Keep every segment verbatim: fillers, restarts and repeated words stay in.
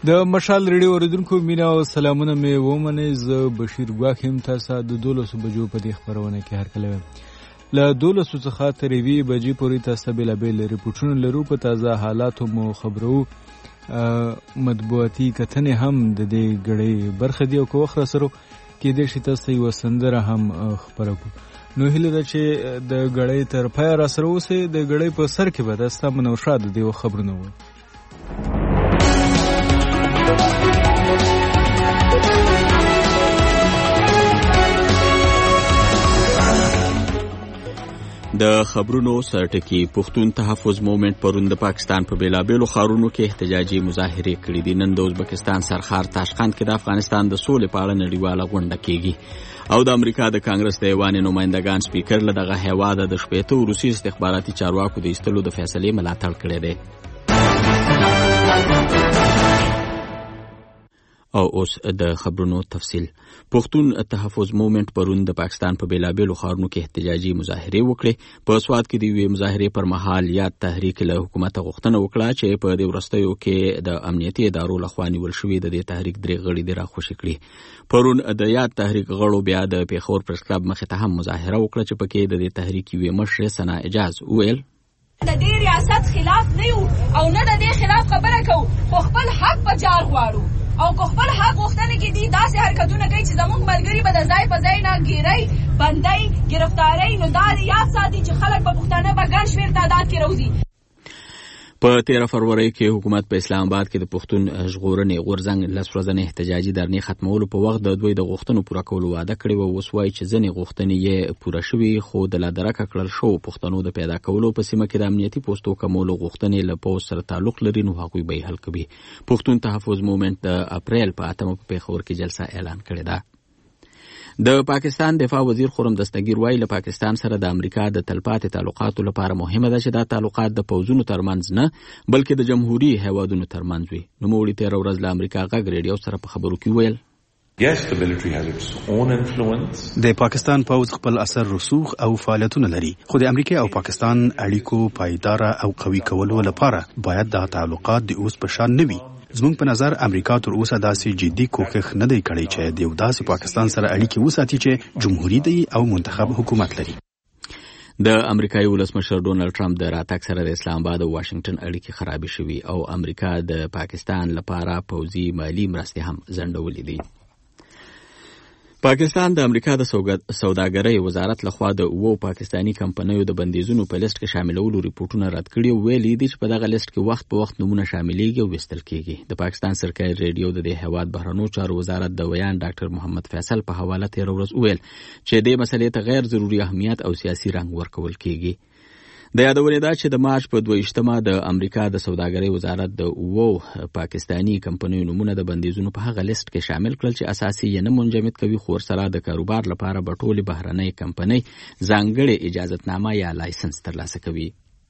د مشال ریډیو اوریدونکو مینا او سلامونه مې ومنئ. زه بشیر ګواښ یم. تاسو د دولسو بجو په دې خپرونه کې هرکله له دولسو څخه تر یوې بجې پورې تاسو بېلابېل رپورټونه لرو. په تازه حالاتو مو خبرو. مطبوعاتي کتنې هم د دې ګړۍ برخه دي او که وخت راسره کېدای شي تاسو یوه سندره هم خپره کړو. نو هیله ده چې د ګړۍ تر پایه راسره اوسئ. د ګړۍ په سر کې به تاسو ته منورشاه د دې وخت خبرونه ووایي. د خبرونو سرټکی پښتون تحفظ موومنټ پرون د پاکستان په بیلابېلو ښارونو کې احتجاجي مظاهرې کړې دي. نن د ازبکستان سرخار تاشقند کې د افغانستان د سولې په اړه نړیواله غونډه کېږي او د امریکا د کانګرس د ایوان نمایندګان سپیکر له دغه هیواده د شپېته روسي استخباراتي چارواکو د ایستلو د فیصلې ملاتړ کړی دی. او اوس د خبرونو تفصیل. پښتون تحفظ موومنټ پرون د پاکستان په بیلابېلو ښارونو کې احتجاجي مظاهرې وکړې. په سوات کې د یوې مظاهرې پر مهال یاد تحریک له حکومته غوښتنه وکړه چې په دې وروستیو کې د امنیتي ادارو لخوا نیول شوي د دې تحریک درې غړي دې راخوشي کړي. پرون د یاد تحریک غړو بیا د پیښور پریس کلب مخې ته هم مظاهره وکړه چې پکې د دې تحریک یوې مشرې ثنا اعجاز وویل د دې ریاست خلاف نه یو او نه د دې خلاف خبره کوو، خو خپل حق په جار غواړو او که خپل حق غوښتنه کې دي داسې حرکتونه کوي چې زموږ ملګري به د ځای په ځای نه ګیرۍ بندۍ ګرفتارۍ، نو دا یاد ساتي چې خلک په پښتانه به ګڼ شمېر تعداد کې روزي. په تیره فروری کې حکومت په اسلام آباد کې د پښتون ژغورنې غورځنګ لس ورځنې احتجاجي دهرنې ختمولو په وخت د دوی د غوښتنو پوره کولو وعده کړې وه. اوس وایي چې ځینې غوښتنې یې پوره شوي، خو د لا درکه کړل شوو پښتنو د پیدا کولو په سیمه کې د امنیتي پوستو کمولو غوښتنې له پوځ سره تعلق لري، نو هغوی به یې حل کوي. پښتون تحفظ موومنټ د اپریل په اتمه په پیښور کې جلسه اعلان کړې ده. د پاکستان دفاع وزیر خرم دستگیر وایي له پاکستان سره د امریکا د تلپاتې تعلقاتو لپاره مهمه ده چې دا تعلقات د پوځونو ترمنځ نه بلکې د جمهوري هیوادونو ترمنځ وي. نوموړي تېره ورځ له امریکا غږ ریډیو سره په خبرو کې ویل Yes, the military has its own influence. د پاکستان پوځ خپل اثر رسوخ او فعالیتونه لري، خو د امریکا او پاکستان اړیکو پایدار او قوي کولو لپاره باید دا تعلقات د اوس په شان نه وي. زموږ په نظر امریکا تر اوسه داسې جدي کوښښ نه دی کړی چې د یو داسې پاکستان سره اړیکې وساتي چې جمهوري دی او منتخب حکومت لري. د امریکایي ولسمشر ډونالډ ټرمپ د راتګ سره د اسلام آباد او واشنگټن اړیکې خرابې شوي او امریکا د پاکستان لپاره پوځي مالي مرستې هم ځنډولې دي. پاکستان د امریکا د سوداګرۍ وزارت لخوا د اوو پاکستانی کمپنیو د بندیزونو په لیست کې شاملولو ریپورټونه رد کړي او ویلي دي چې په دغه لیست کې وخت په وخت نومونه شاملیږي او ویستل کیږي. د پاکستان سرکاري ریډیو د دې هیواد بهرنیو چارو وزارت د ویان ډاکټر محمد فیصل په حواله تېره ورځ وویل چې دې مسلې ته غیر ضروري اهمیت او سیاسي رنګ ورکول کیږي. د یادونې ده چې د مارچ په دویشتمه د امریکا د سوداګرۍ وزارت د اوو پاکستانی کمپنیو نومونه د بندیزونو په هغه لیست کې شامل کړل چې اساسي یې نه منجمد کوي، خو ورسره د کاروبار لپاره به ټولې بهرنۍ کمپنۍ ځانګړې اجازتنامه یا لایسنس ترلاسه کوي.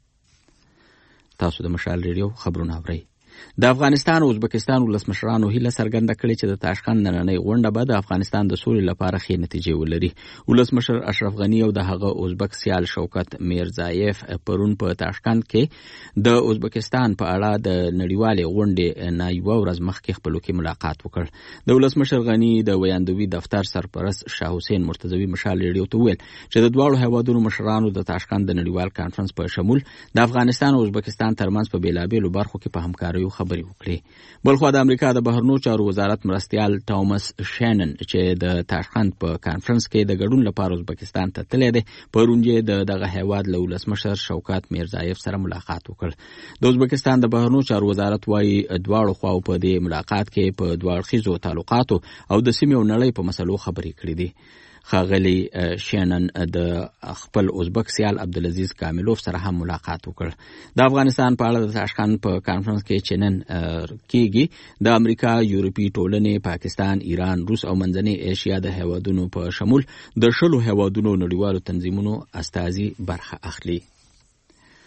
تاسو د مشال ریډیو خبرونه اورئ. د افغانستان او ازبکستان ولسمشرانو هیله څرګنده کړې چې د تاشقند نننۍ غونډه به د افغانستان د سولې لپاره ښې نتیجې ولري. ولسمشر اشرف غني او د هغه ازبک سیال شوکت میرزایف پرون په تاشقند کې د ازبکستان په اړه د نړیوالې غونډې نه یوه ورځ مخکې خپلو کې ملاقات وکړ. د ولسمشر غني د ویاندوي دفتر سرپرست شاه حسین مرتضوي مشال ریډیو ته وویل چې د دواړو هیوادونو مشرانو د تاشقند د نړیوال کانفرنس په شمول د افغانستان او ازبکستان ترمنځ په بیلابېلو برخو کې په همکارۍ خبرې وکړي. بلخوا د امریکا د بهرنیو چارو وزارت مرستیال ټامس شینن چې د تاشقند په کانفرنس کې د ګډون لپاره ازبکستان ته تللی دی، پرون یې د دغه هیواد له ولسمشر شوکت میرزایف سره ملاقات وکړ. د ازبکستان د بهرنیو چارو وزارت وایي دواړو خواو په دې ملاقات کې په دوه اړخیزو تعلقاتو او د سیمې او نړۍ په مسلو خبرې کړې دي. ښاغلي شینن د خپل ازبک سیال عبدالعزیز کاملوف سره هم ملاقات وکړ. د افغانستان په اړه د تاشقند په کانفرنس کې چې نن کېږي د امریکا، یورپي ټولنې، پاکستان، ایران، روس او منځنۍ ایشیا د هیوادونو په شمول د شلو هیوادونو نړیوالو تنظیمونو استازي برخه اخلي.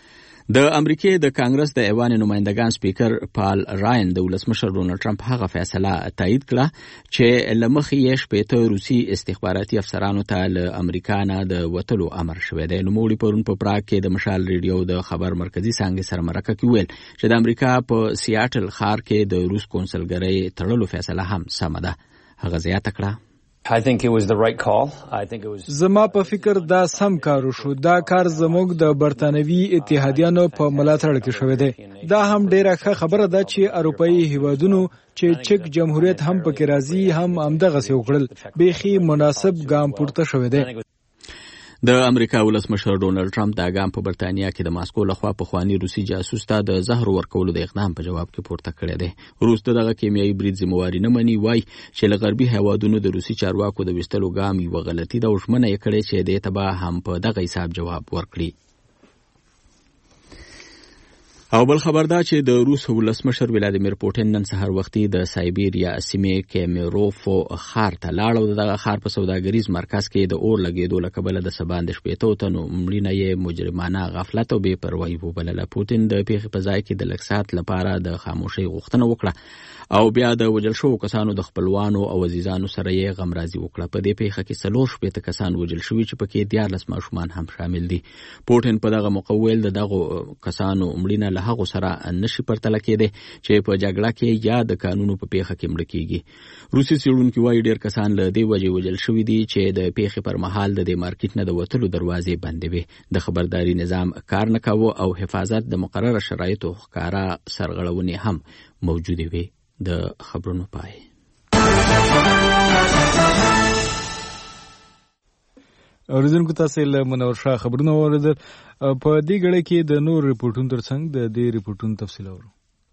د امریکای د کانګرس د ایوان نمائندگان سپیکر پال راین د ولسمشر ډونالد ټرمپ هغه فیصله تایید کړه چې لمخې یې شپېته روسي استخباراتي افسرانو ته له امریکا نه د وتلو امر شوی دی. نوموړي پرون په پراګ کې د مشال ریډیو د خبر مرکزی څانګې سره مرکه کې ویل چې د امریکا په سیاټل ښار کې د روس کونسلګرۍ تړلو فیصله هم سمه ده. هغه زیاته کړه I think it was the right call. I think it was زما په فکر دا سم کار شو. دا کار زموږ د برتانوي اتحادیانو په ملاتړ کې شوی دی. دا هم ډیره ښه خبره ده چې اروپאי هیوادونو چې چک جمهوریت هم پکې راځي هم همدغه څه وکړل. بیخي مناسب ګام پورته شوی دی. د امریکا ولسمشر ډونالد ټرمپ دا ګام په برتانیا کې د ماسکو لخوا پخوانی روسي جاسوس ته د زهر ورکولو د اقدام په جواب کې پورته کړی دی. روس دغه کیمیاوي برید ذمہواري نه مني، وای چې له غربي هیوادونو د روسي چارواکو د وستلو ګام یو غلطي ده او ژمنه یې کړې چې دې ته به هم په دغه حساب جواب ورکړي. او بل خبر دا چې د روس ولسمشر ولادیمیر پوتین نن سهار وختي د سایبیریا سیمې کیمیروفو ښار ته لاړ او دغه ښار په سوداګریز مرکز کې د اور لګېدو له کبله د سباند شپېتو تنو مړینه یې مجرمانه غفلت او بې پروایي وبلله. پوتین د پیښې په ځای کې د لږ ساعت لپاره د خاموشۍ غوښتنه وکړه او بیا د وژل شوو کسانو د خپلوانو او عزیزانو سره یې غمرازي وکړه. په دې پیښه کې څلور شپېته کسان وژل شوي چې پکې دیارلس ماشومان هم شامل دي. پوتین په دغه موقع ویل د دغو کسانو مړینه له هغو سره نشي پرتله کېدی چې په جګړه کې یا د قانونو په پیښه کې مړه کیږي. روسي څېړونکي وایي ډېر کسان له دې وجې وژل شوي دي چې د پیښې پر مهال د دې مارکیټ نه د وتلو دروازې بندې وې. د خبرداري نظام کار نه کاوه او حفاظت د مقرره شرایطو ښکاره سرغړونې هم موجودې وې. د خبرونو پای. اوریدونکو تاسو له منور شاه خبرونه اوریدل. په دې غړي کې د نور ریپورتونو ترڅنګ د دې ریپورتونو تفصیل اورو.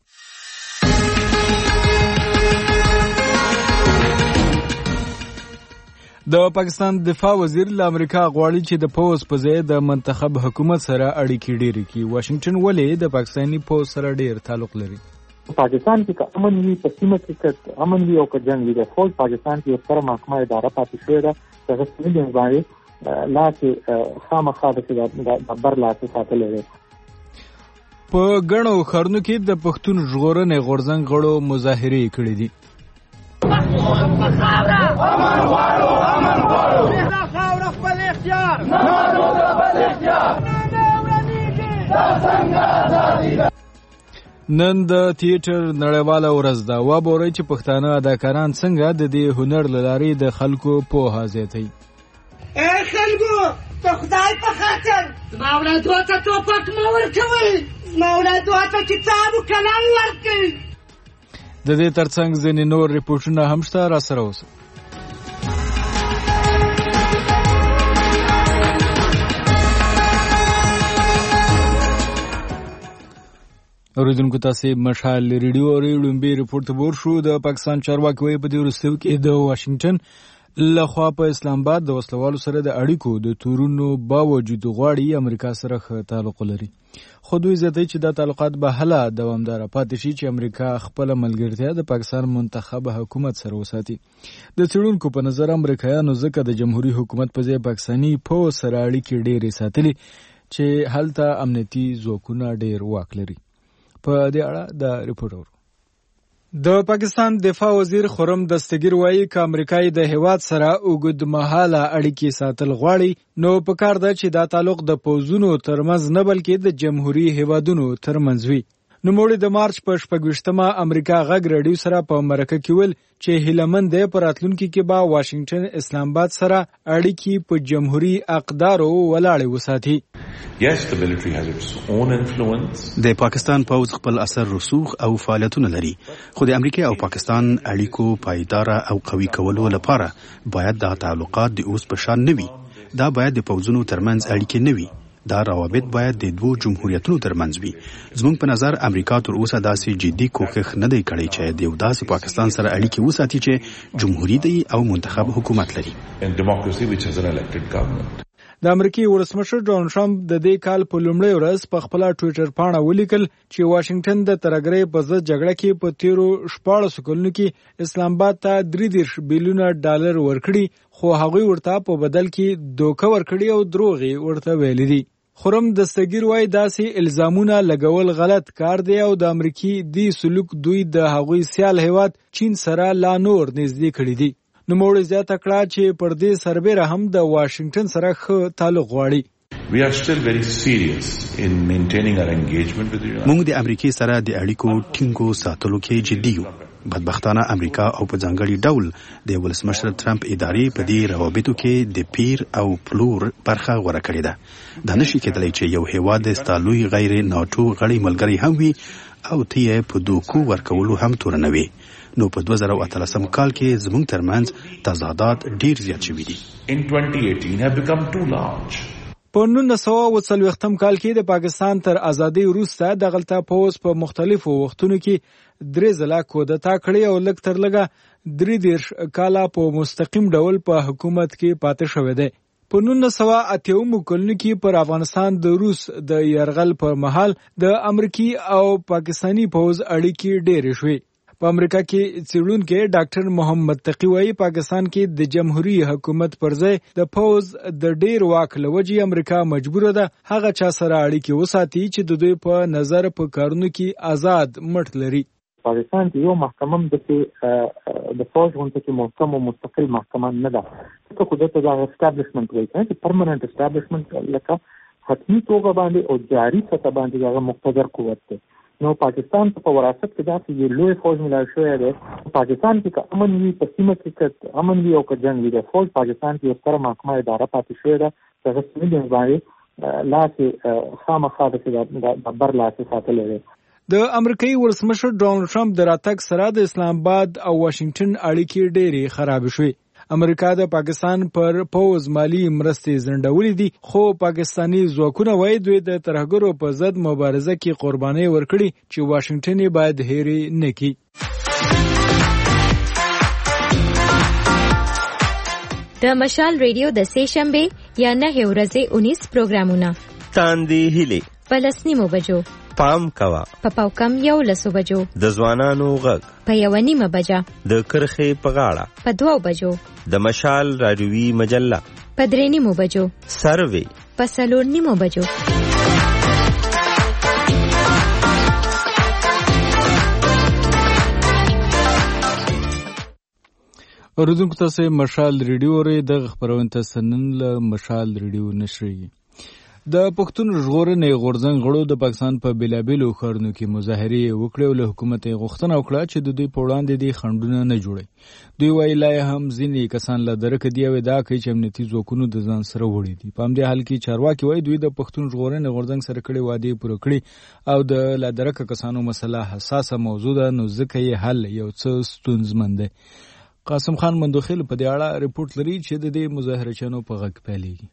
د پاکستان دفاع وزیر له امریکا غواړي چې د پوز په ځای د منتخب حکومت سره اړیکې ډېرې کړي. واشنگټن ولې د پاکستاني پوز سره ډېر تعلق لري؟ پاکستان کې که امن وي په سیمه کې که امن وي او که جنګ وي د فوج پاکستان کې سره محکمه اداره پاتې شوې ده. دغه سیمې باندې لاسې خامخا د بر لاسې ساتلی دی. په ګڼو ښارونو کې د پښتون ژغورنې غورځنګ غړو مظاهرې کړې دي. نن د تیاتر نړیواله ورځ ده. وابورئ چې پښتانه اداکاران څنګه د دې هنر له لارې د خلکو پوهه زیاتوي. ای خلکو د خدای په خاطر زما اولادو ته ټوپک مه ورکوئ، زما اولادو ته کتاب و قلم ورکړئ. د دې ترڅنګ ځینې نور ریپورټونه هم شته، راسره اوسئ. اوریدونکو تاسو مشال ریډیو او لومبي ریپورت تبور شو. د پاکستان چارواکي وایي په دې وروستیو کې د واشنگټن لخوا په اسلام آباد د وسلوالو سره د اړیکو د تورونو باوجود غواړي امریکا سره ښه تعلق لري. خو دوی زیاتوي چې دا تعلقات به هله دوامداره پاتې شي چې امریکا خپله ملګرتیا د پاکستان منتخب حکومت سره وساتي. د څېړونکو په نظر امریکایانو ځکه د جمهوري حکومت په ځای پاکستاني پوځ سره اړیکې ډېرې ساتلي چې هلته امنیتي ځواکونه ډېر واک لري. په دې اړه د ریپورټ اورو. د پاکستان دفاع وزیر خرم دستگیر وایي که امریکای د هیواد سره اوږدمهاله اړیکې ساتل غواړي نو پکار ده چې دا تعلق د پوځونو ترمنځ نه بلکې د جمهوري هیوادونو ترمنځ وي. نوموړي د مارچ په شپږویشتمه امریکا غږ راډیو سره په مرکه کې ویل چې هیلهمند دی په راتلونکي کې به واشنگټن اسلام آباد سره اړیکې په جمهوري اقدارو ولاړې وساتي. Yes, the military has its own influence. د پاکستان پوځ خپل اثر رسوخ او فعالیتونه لري، خو د امریکا او پاکستان اړیکو پایدار او قوي کولو لپاره باید دا تعلقات د اوس په شان نه وي. دا باید د پوځونو ترمنځ اړیکې نه وي. دا روابط باید د دوو جمهوریتونو ترمنځ وي. زموږ په نظر امریکا تر اوسه داسې جدي کوښښ نه دی کړی چې د یو داسې پاکستان سره اړیکې وساتي چې جمهوري دی او منتخب حکومت لري. In democracy which has an elected government. د امریکای ولسمشر ډونالد ټرمپ د دې کال په لومړۍ ورځ په خپل ټوئیټر پاڼه ولیکل چې واشنگټن د ترګرۍ په ضد جګړه کې په تیرو شپاړسو کلونو کې اسلام آباد ته درې دېرش بیلیونه ډالر ورکړي، خو هغوی ورته په بدل کې دوکه ورکړي او دروغ ورته ویلي دي. خرم دستګیر وای داسې الزامونه لګول غلط کار دی او د امریکای دی سلوک دوی د هغوی سیال هیواد چین سره لا نور نږدې کړی دی. نو موږ زیاته کړه چې پر دې سربېره هم د واشنگټن سره ښه تعلق غواړي. We are still very serious in maintaining our engagement with Iran. موږ د امریکای سره د اړیکو ټینګو ساتلو کې جدي یو. بدبختانه امریکا او په ځانګړي ډول د ولسمشر ترامپ ادارې په دې روابطو کې د پیر او پلور برخه غوره کړې ده. دا نشي کېدلی چې یو هیواد د ستالوی غیر ناټو غړی ملګری هم وي او ته یې په دوکو ورکولو هم تورنوي. نو په دوه زره اتلسم کال کې زموږ ترمنځ تضادات ډیر زیات شوي دي. In twenty eighteen have become too large. په نولس سوه اوه څلوېښتم کال کې د پاکستان تر ازادۍ وروسته دغلته پوځ په مختلفو وختونو کې درې ځله کودتا کړې او لږ تر لږه درې دېرش کاله په مستقیم ډول په حکومت کې پاتې شوی دی. په نولس سوه اته اووه کلونو کې پر افغانستان د روس د یرغل پر مهال د امریکای او پاکستانی پوځ اړیکې ډېرې شوې. په امریکا کې څېړونکی ډاکټر محمد تقی وایي پاکستان کې د جمهوریت حکومت پر ځای د پوځ د ډېر واک له وجې امریکا مجبوره ده هغه چا سره اړیکې وساتي چې د دوی په نظر په کارونو کې آزاد مټ لري. پاکستان کې یو محکمه د د پوځ غونډه کې محکم او مستقل محکمه نه ده. څه خو دته د اسټابلیشمنت وایي چې پرمننت اسټابلیشمنت لکه حتمی توګه باندې او جاري سطح باندې هغه مقتدر قوت دی. نو پاکستان په وراثت کې داسې یو لوی فوج ملای شوی دی. پاکستان کې که امن وي په سیمه کې که امن وي او که جنګ وي د فوج پاکستان کې یو ستره محکمه اداره پاتې شوې ده چې هغه سیمې باندې لاس خامخا د بر لاس ساتلی دی. د امریکایي ولسمشر ډونالډ ټرمپ د راتګ سره د اسلام آباد او واشنگټن اړیکې ډېرې خراب شوې. امریکا د پاکستان پر پوز مالی مرستې زندولې دي خو پاکستانی ځواکونه وایي دوی د ترهګرو په ضد مبارزه کې قرباني ورکړي چې واشنگټن یې باید هېرې نه کړي. د مشال ریډیو د سې شنبې یا نه ورځې اونیس پروګرامونه تاندې هیلې په لس نیمو بجو پام کوا په پاوکم یو لسو بجو د ځوانانو غږ په یو نیمه بجه د کرخې په غاړه په دوو بجو د مشال راډیوي مجله په درې نیمو بجو سروي په څلور نیمو بجو. اوریدونکو تاسو مشال ریډیو لرئ. دغه خپرونه تاسو نن له مشال ریډیو نشریږي. د پښتون ژغورنې غورځنګ غړو د پاکستان په بیلابیلو ښارونو کې مظاهرې وکړې او له حکومت یې غوښتنه وکړه چې د دوی په وړاندې دې خنډونه نه جوړي. دوی وایي لا هم ځینې کسان له درکه دي او ادعا کوي چې امنیتي ځواکونو د ځان سره وړي دي. په همدې حال کې چارواکي وایي دوی د پښتون ژغورنې غورځنګ سره کړې وعدې پوره کړي او د لا درکه کسانو مسله حساسه موضوع ده نو ځکه یې حل یو څه ستونزمن دی. قاسم خان مندوخیل په دې اړه رپورټ لري چې د دې مظاهرچیانو په غږ پیلېږي.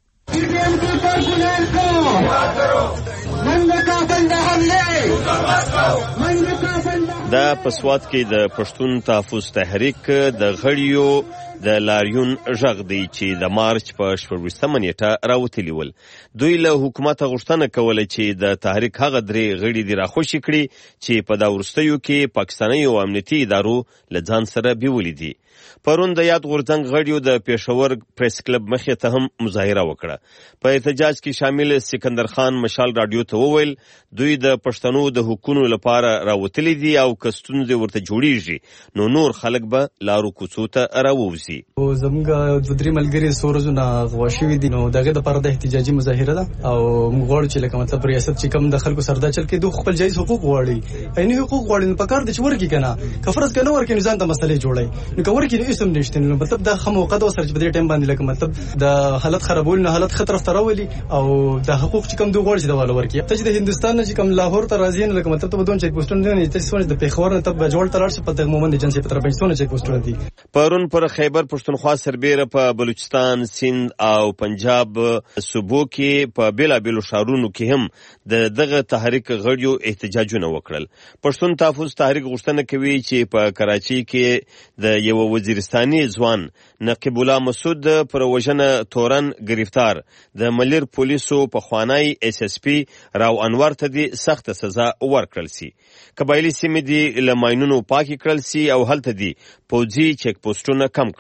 دا په سوات کې د پښتون تحفظ تحریک د غړیو د لاریون غږ دی چې د مارچ په شپږویشتمه نیټه راوتلي ول. دوی له حکومت غوښتنه کوله چې د تحریک هغه درې غړي دي راخوشي کړي چې په دا وروستیو کې پاکستاني او امنیتي ادارو له ځان سره بیولي دي. پرون د یاد غورځنګ غړیو د پېښور پریس کلب مخې ته هم مظاهره وکړه. په احتجاج کې شامل سکندر خان مشال رادیو ته وویل دوی د پښتنو د حقوقو لپاره راوتلي دي او که ستونزې ورته جوړیږي نو نور خلک به لارو کوڅو ته راووځي. زموږ دوه درې ملګري څو ورځونه غوا شوي دي نو دغه دپاره د احتجاجي مظاهره ده او موږ غواړو چې لکه مطلب ریاست چې کوم د خلکو سره دا چل کوي دوی خپل جایز حقوق غواړي. عیني حقوق غواړي نو پکار دي چې ورکړي که نه که فرض که نه ورکړي نو ځان ته مسلې جوړوي نو که ورکړي نو اسم نشته نو مطلب دا ښه موقع ده سره چې په دې ټایم باندې لکه مطلب د حالت خرابول نه حالت ښه طرف ته راولي او د حقوق چې کوم دوی غواړي چې دا والا ورکړي. ته چې د هندوستان نه چې کوم لاهور ته راځي نو لکه مطلب ته به دوه چیک پوسټونه نه ته څونه د پېښور نه ته به جوړ ته لاړ شي په دغه مومند ایجنسي په طرف باندې څونه چیک پوسټونه دي. پرون پر خیبر پښتونخوا سربېره په بلوچستان سند او پنجاب صوبو کې په بیلابیلو ښارونو کې هم د دغه تحریک غړیو احتجاجونه وکړل. پښتون تحفظ تحریک غوښتنه کوي چې په کراچۍ کې د یو وزیرستاني ځوان نقیب الله مسعود پر وژنه تورن گرفتار د ملیر پولیسو په خوانی اس اس پی راو انور ته دي سخت سزا ورکړل سي. قبایلی سیمې دي لماینونو پاکي کړل سي او هلته دي پوځي چیک پوسټونه کم کړل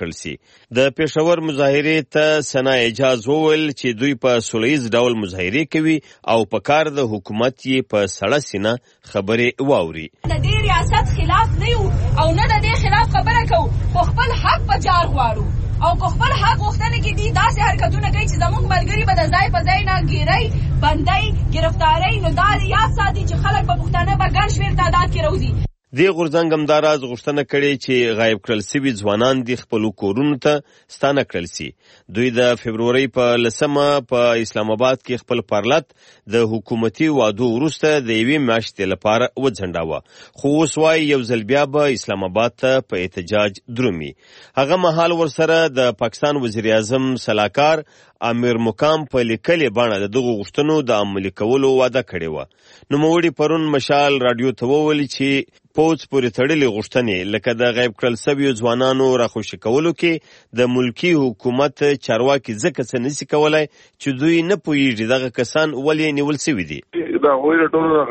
کړل سي. د پېښور مظاهرې ته سنا اجاز وویل چې دوی په سولهییز ډول مظاهرې کوي او په کار د حکومت یې په سړه سینه خبرې واوري. د دې ریاست خلاف نه یو او نه د دې خلاف خبره کوو، خو خپل حق په جار غواړو او کو خپل حق غوښتنه کې دي داسې حرکتونه کوي چې زموږ ملګري به د ځای په ځای نه ګیرۍ بندۍ ګرفتارۍ نو دا یاد ساتي چې خلک په پښتانه به ګڼ شمېر تعداد کې روزي. دې غورځنګ همداراز غوښتنه کړې چې غایب کړل سوي ځوانان د خپلو کورونو ته ستانه کړل سي. دوی د فبرورۍ په لسمه په اسلام آباد کې خپل پارلت د حکومتي وعدو وروسته د یوې میاشتې لپاره وځنډاوه، خو اوس وایي یو ځل بیا به اسلام آباد ته په احتجاج درومي. هغه مهال ورسره د پاکستان وزیر اعظم سلاکار امیر مقام په لیکلې بڼه د دغو غوښتنو د عملي کولو وعده کړې وه. نوموړي پرون مشال راډیو ته وویل چې پوځ پورې تړلې غوښتنې لکه د غیب کړل سویو ځوانانو راخوشي کولو کې د ملکي حکومت چارواکي ځکه څه نشي کولای چې دوی نه پوهیږي دغه کسان ولې نیول سوي دي. دا هغوی د ټولو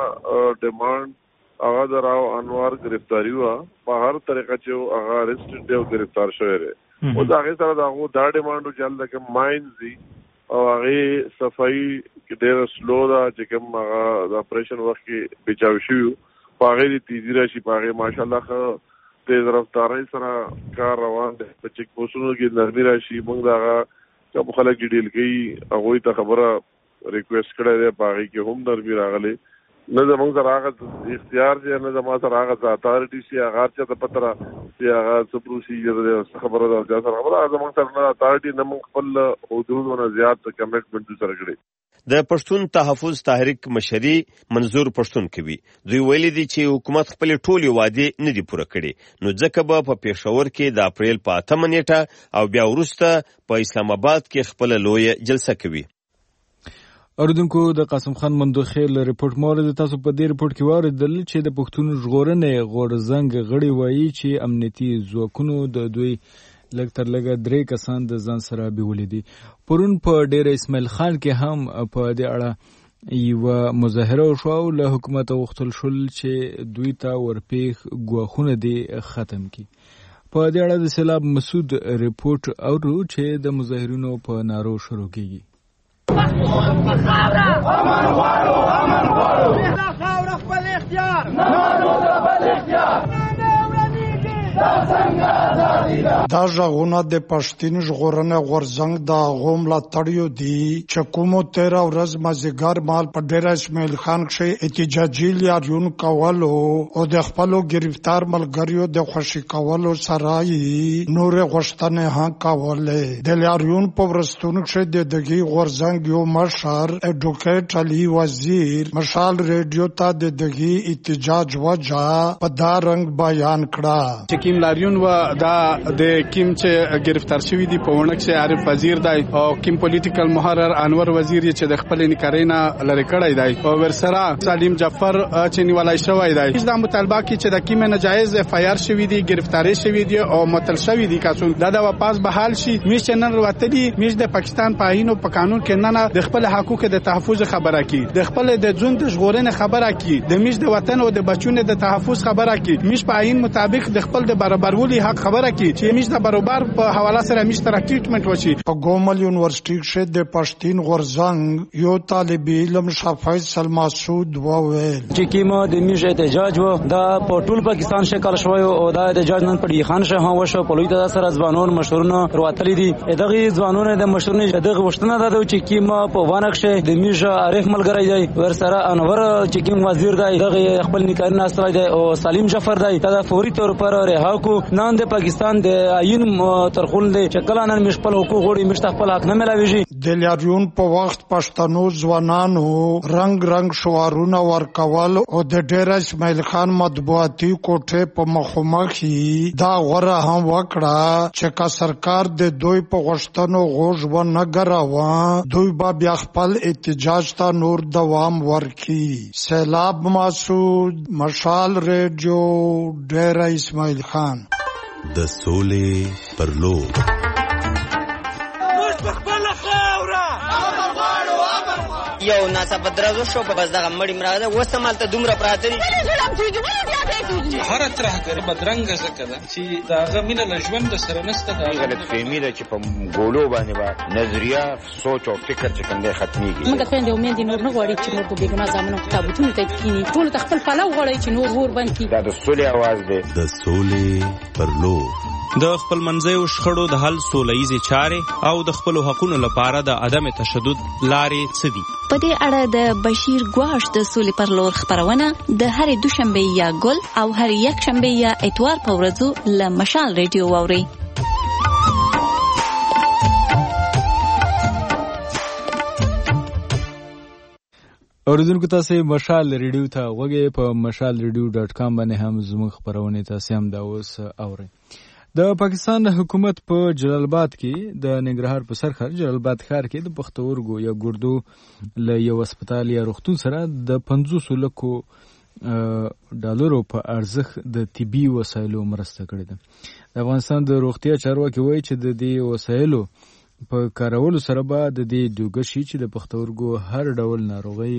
غټه ډیمانډ هغه د راو انوار گرفتاری وه، په هر طریقه چې هغه اریسټډ دی او گرفتار شوی دی. اوس هغې سره د هغو دا ډیمانډ چې هلته کوم ماینز دي او هغې صفایي ډېره سلو ده چې کوم هغه د اپریشن وخت کې بچاو شوي په هغې د تیزي راشي، په هغې ماشاءالله ښه تیز رفتارۍ سره کار روان دی. په چیک پوسټونو کې نرمي راشي. موږ د هغه کوم خلک چې ډیل کوي هغوی ته خبره ریکویسټ کړی دی، په هغې کې هم نرمي راغلی. نه زموږ سره هغه اختیار دی، نه زما سره هغه اتارټي شي، هغه هر چا ته پته را چې هغه څه پروسیجر دی، څه خبره ده، چا سره خبره. زموږ سره نه اتارټي نه موږ خپل حدودونه زیات کمیټمنټ سره کړی. د پښتون تحفظ تحریک مشري منظور پښتون کوي. دوی ویلي دي چې حکومت خپل ټولې وعدې نه دي پوره کړي، نو ځکه به په پېښور کې د اپریل په اتمه نیټه او بیا وروسته په اسلام آباد کې خپل لویه جلسه کوي. اوریدونکو د قاسم خان مندوخیل ریپورت مورد تاسو په دې ریپورت کې واوریدل چې د پښتون ژغورنې غورځنګ غړي وایي چې امنیتي ځواکونو د دوی لږ تر لږه درې کسان د ځان سره بیولي دي. پرون په ډیره اسماعیل خان کې هم په دې اړه یوه مظاهره وشوه او له حکومته غوښتل شول چې دوی ته ورپېښ ګواښونه دې ختم کړي. په دې اړه د سیلاب مسعود ریپورت اورو چې د مظاهرینو په نارو شروع کیږي. دا ژغونه د پښتون ژغورنې غورځنګ د هغو ملاتړیو دي چې کومو تېره ورځ مازدیګر مهال په ډیره اسماعیل خان کښې احتجاجي لاریون کولو او د خپلو ګرفتار ملګریو د خوشي کولو سره یې نورې غوښتنې هم کولې. د لاریون په ورځتونو کښې د دغې غورځنګ یو مشر اډوکیټ علي وزیر مشال ریډیو ته د دغې احتجاج وجه په دا رنګ بیان کړه. کیم لاریون و دا د کیم چې گرفتار شوی دی په ونک چې عارف وزیر دی او کیم پولیټیکل محرر انور وزیر چې د خپل نکرینا لری کړی دی او ورسره سلیم جعفر چې نیولای شوی دی. هیڅ د مطالبه کې چې د کیم ناجایز اف آی آر شوی دی، گرفتاری شوی دی او متل شوی دی کاسون دا د واپس بحال شي. میش نن وروتلی میش د پاکستان په آئین او په قانون کې نه د خپل حقوق د تحفظ خبره کی، د خپل د ژوند د ژغورنې خبره کی، د میش د وطن او د بچونو د تحفظ خبره کی. میش په آئین مطابق د خپل د برابرولي حق خبره کی چې میش د برابر په حواله سره میش تر ټریټمنټ وشي. په ګومل یونیورسيټي کې د پښتون غورځنګ یو طالب علم شفای سلماسود وویل چې کیما د میش احتجاج و دا په ټول پاکستان شکل شوی او دا احتجاج نن په خان شه هم وشو. په لوی د سره ځوانون مشورونه وروتلی دي. دغه ځوانونه د مشورونه دغه وشتنه ده چې کیما په وانک شه د میش عارف ملګری دی ورسره انور چې کیم وزیر دی دغه خپل نکاح ناستای دی او سلیم جعفر دی دا فوري طور پر رها کو. نن د پاکستان د آئین ترخول دی چې کله نن مشپل حقوق غوړي مشت خپل حق نه ملاويږي. د لاریون په وخت پښتنو ځوانانو رنگ رنگ شعارونه ورکول او د ډیر اسماعیل خان مطبوعاتي کوټه په مخمخي دا غره هم وکړه چې کا سرکار د دوی په غشتنو غوږ و نه ګراوه دوی با بیا خپل احتجاج ته نور دوام ورکي. سیلاب مسعود مشال ریډیو ډیر اسماعیل خان د سولې پر لور. یو ناڅاپه درز وشو په بس دغه مړی مراده اوس همالته دومره پراته دي هر ترهګر بدرنګ زکه ده چې داغه مینه له ژوند سره نسته. دا غلط فهمي ده چې په ګولو باندې با نظریه سوچ او فکر چې کوم ختميږي. موږ ته د امید نور نه غواړي چې نور د بیګناه زامنو کتابونه ته کینی ټول خپل پلاو غواړي چې نور ور باندې دا د سولې आवाज ده. د سولې پر لور د خپل منځیو شخړو د حل سولهییزې چارې او د خپلو حقونو لپاره د عدم تشدد لارې څه دي؟ په دې اړه د بشیر ګواش د سولې پر لور خبرونه د هرې دوشنبه یا ګل او هر یک شنبه یا اتوار په ورځو له مشال ریډیو واورئ. اوریدونکو تاسو مشال ریډیو ته وګورئ. په مشال ریډیو ډاټ کام باندې هم زموږ خبرونه تاسو هم دا اوس اورئ. د پاکستان حکومت په جلال آباد کې د ننګرهار په سرخر جلال آباد ښار کې د پښتورګو یا ګردو له یو هسپتال یا روغتون سره د پنځوس لکو ډالرو په ارزښت د طبي وسایلو مرسته کړې ده. د افغانستان د روغتیا چارواکي وایي چې د دې وسایلو په کارولو سره به د دې دوګه شي چې د پښتورګو هر ډول ناروغي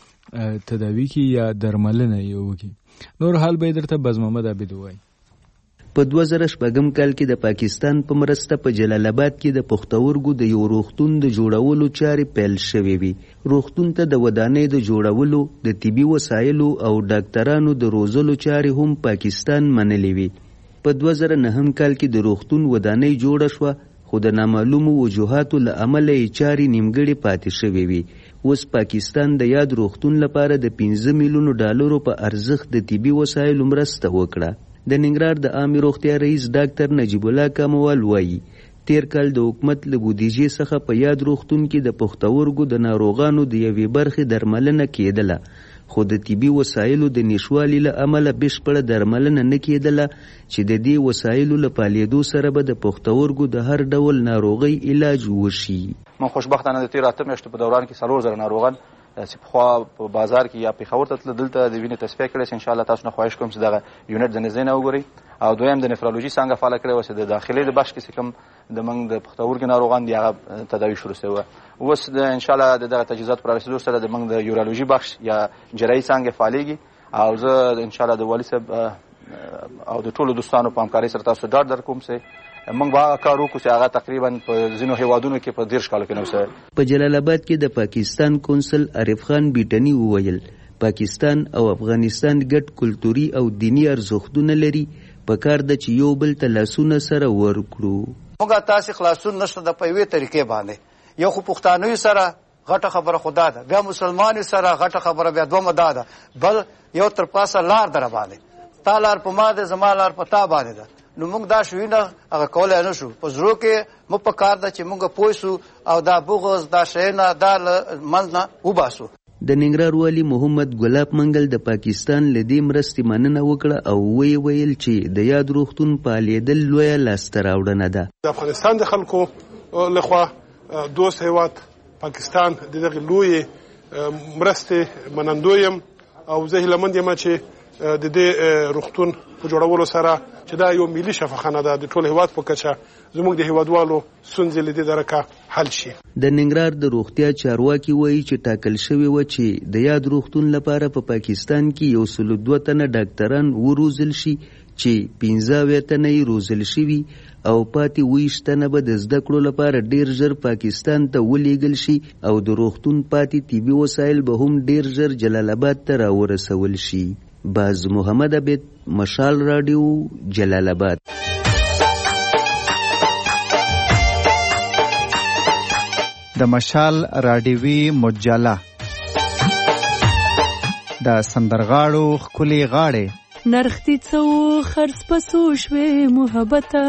تداوی کی یا درملنه یې وکړي. نور حال به درته بز محمد عابد وایي. په دوه زره شپږم کال کې د پاکستان په مرسته په جلال آباد کې د پښتورګو د یو روغتون د جوړولو چارې پیل شوې وي. روغتون ته د ودانۍ د جوړولو، د طبي وسایلو او ډاکټرانو د روزلو چارې هم پاکستان منلې وي. په دوه زره نهم کال کې د روغتون ودانۍ جوړه شوه، خو د نامعلومو وجوهاتو له امله یې چارې نیمګړې پاتې شوې وي. اوس پاکستان د یاد روغتون لپاره د پنځه میلیونو ډالرو په ارزښت د طبي وسایلو مرسته وکړه. د ننګرهار د عامې روغتیا رئیس ډاکټر نجیب الله کاموال وایي تیر کال د حکومت له بودیجې څخه په یاد روغتون کې د پښتورګو د ناروغانو د یوې برخې درملنه کېدله، خو د طبي وسایلو د نشوالي له امله بشپړه درملنه نه کېدله چې د دې وسایلو له پالېدو سره به د پښتورګو د هر ډول ناروغۍ علاج وشي. من خوشبختانه د تیر اته میاشتو په دوران کې څلور زره ناروغان چې پخوا په بازار کې یا پېښور ته تلل، دلته د وینې تصفیه کړې. ان شاء الله تاسو نه خواهش کوم چې دغه یونټ د نږدې نه وګورئ. او دویم د نفرولوژي څنګه فعاله کړې وه چې د داخلي د بخش کې چې کوم د موږ د پښتورګو ناروغان دي هغه تداوي شروع شوې وه. اوس ان شاء الله د دغه تجهیزاتو په رارسېدو سره د موږ د یورولوژي بخش یا جراحي څنګه فعالېږي. او زه ان شاء الله د والي صاحب او د ټولو دوستانو په همکارۍ سره تاسو ډاډ درکوم چې موږ به هغه کار وکړو چې هغه تقریبا په ځینو هیوادونو کې په دېرش کالو کې نه وسه. په جلال آباد کې د پاکستان کونسل عارف خان بیټني وویل پاکستان او افغانستان ګډ کلتوري او دینی ارزښتونه لري، په کار ده چې یو بل ته لاسونه سره ورکړو. موږ تاسې خلاصون نشته د په یوې طریقې باندې، یو خو پښتانوي سره غټه خبره خدا ده، بیا مسلماني سره غټه خبره بیا دومه دا ده، بل یو تر پاسه لار در باندې، تا لار په ما ده، زما لار په تا باندې ده. نو موږ دا شوینه هغه کولای نه شو. په زړه کې مو په کار ده چې موږ پوه سو او دا بغض دا شیونه دا منځ نه وباسو. د ننګرهار والي محمد ګلاب منګل د پاکستان له دې مرستې مننه وکړه او وی ویل چې د یاد روغتون فعالېدل لویه لاسته راوړنه ده. د افغانستان د خلکو لخوا دوست هیواد پاکستان د دغه لویې مرستې منندوی یم او زه هیله مند یم چې د دې روغتون په جوړولو سره چې دا یو ملي شفاخانه ده د ټول هیواد په کچه زموږ د هیوادوالو ستونزې له دې درکه حل شي. د ننګرهار د روغتیا چارواکي وایي چې ټاکل شوی و چې د یاد روغتون لپاره په پا پاکستان کې یو سل دوه تنه ډاکټران وروزل شي چې پنځه اویا تنه یې روزل شوي او پاتې اوویشت تنه به د زده کړو لپاره ډیر ژر پاکستان ته ولیږل شي او د روغتون پاتې طبي وسایل به هم ډیر ژر جلال آباد ته راورسول شي. باز محمد عبید، مشال رادیو، جلال آباد. د مشال رادیوي مجله د سندرغاړو ښکلې غاړې نرختی څو خرڅ پسو شوې محبته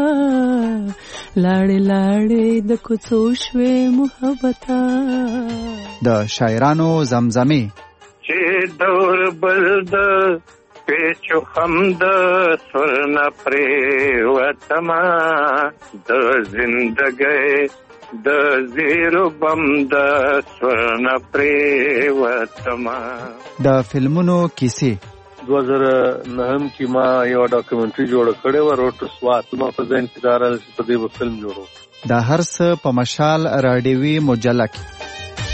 لاړې لاړې د کوڅو شوې محبته د شاعرانو زمزمې چې دور بل د پیچو خم د سرنا پریوتما د زندګۍ د زیرو بم د سرنا پریوتما. د فلمونو کیسې دوه زره نهم کې ما یو ډاکومنټري جوړ کړې و روټ سوات، ما په ځین کې دار په دې فلم جوړو. دا هر څه په مشال رادیوي مجله کې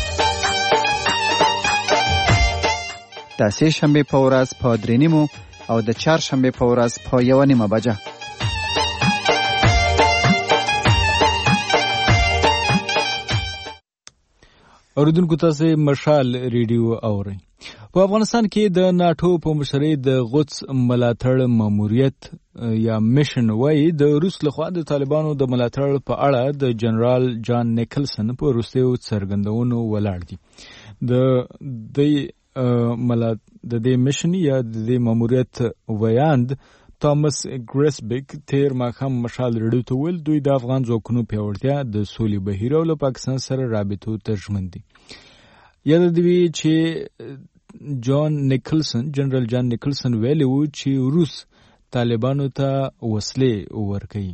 د سې شنبې په ورځ په درې نیمو او د چهارشنبې په ورځ په یوه نیمه بجه. اوریدونکو تاسو مشال ریډیو اورئ. په افغانستان کې د ناټو په مشرۍ د قدس ملاتړ ماموریت یا میشن وایي د روس لخوا د طالبانو د ملاتړ په اړه د جنرال جان نیکلسن په وروستیو څرګندونو ولاړ دي. د دې د دې میشن یا د دې ماموریت ویاند توماس ګریسبیک تیر ماښام مشال ریډیو ته ویل دوی د افغان ځواکونو پیاوړتیا د سولې بهیر او له پاکستان سره رابطو ته ژمن دي. یاد دې وي چې جان نیکلسن جنرال جان نیکلسن ویلي و چې روس طالبانو ته وسلې ورکوي.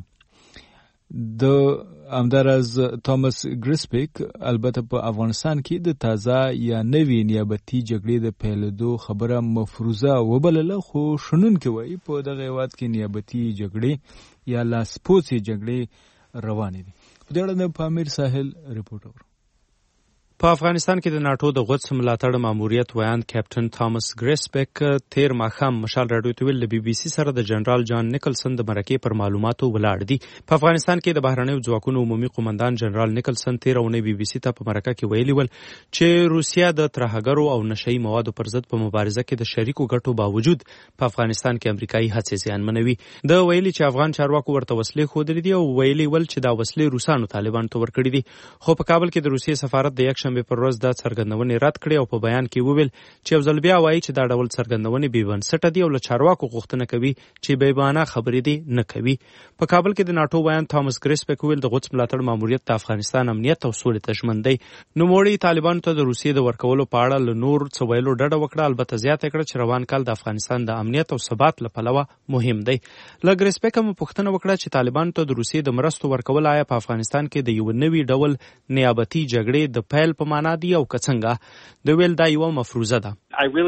د همداراز توماس ګریسبیک البته په افغانستان کې د تازه یا نوې نیابتي جګړې د پیلېدو خبره مفروضه وبلله، خو شنونکي وایي په دغه هېواد کې نیابتي جګړې یا لاسپوڅې جګړې روانې دي. په دې اړه د پامیر ساحل ریپورټ اورو. په افغانستان کې د ناټو د قدس ملاتړ ماموریت ویاند کیپټن توماس ګریسبیک تیر ماښام مشال راډیو ته ویل د بي بي سي سره د جنرال جان نیکلسن د مرکې پر معلوماتو ولاړ دي. په افغانستان کې د بهرنیو ځواکونو عمومي قومندان جنرال نیکلسن تیر اونۍ بي بي سي ته په مرکه کې ویلي ول چې روسیا د ترهګرو او نشهیي موادو پر ضد په مبارزه کې د شریکو ګټو باوجود په افغانستان کې امریکایي هڅې زیانمنوي. د ویلي چې افغان چارواکو ورته وسلې ښودلې دي او ویلي ول چې دا وسلې روسانو طالبانو ته ورکړي دي، خو په کابل کې د روسیې سفارت د یک شنبه پر ورځ دا څرګندونې رد کړې او په بیان کې وویل چې یو ځل بیا وایي چې دا ډول څرګندونې بې بنسټه دي او له چارواکو غوښتنه کوي چې بې بهانه خبرې دې نه کوي. په کابل کې د ناټو ویاند توماس ګریسبیک ویل د قدس ملاتړ ماموریت د افغانستان امنیت او سولې ته ژمن دی. نوموړي طالبانو ته د روسیې د ورکولو په اړه له نور څه ویلو ډډه وکړه، البته زیاته کړه چې روان کال د افغانستان د امنیت او ثبات له پلوه مهم دی. له ګریسبیک هم پوښتنه وکړه چې طالبانو ته د روسیې د مرستو ورکول آیا په افغانستان کې د یو نوي ډول نیابتي جګړې د پیل په معنا دي او که څنګه؟ د ویل دا یوه مفروضه ده.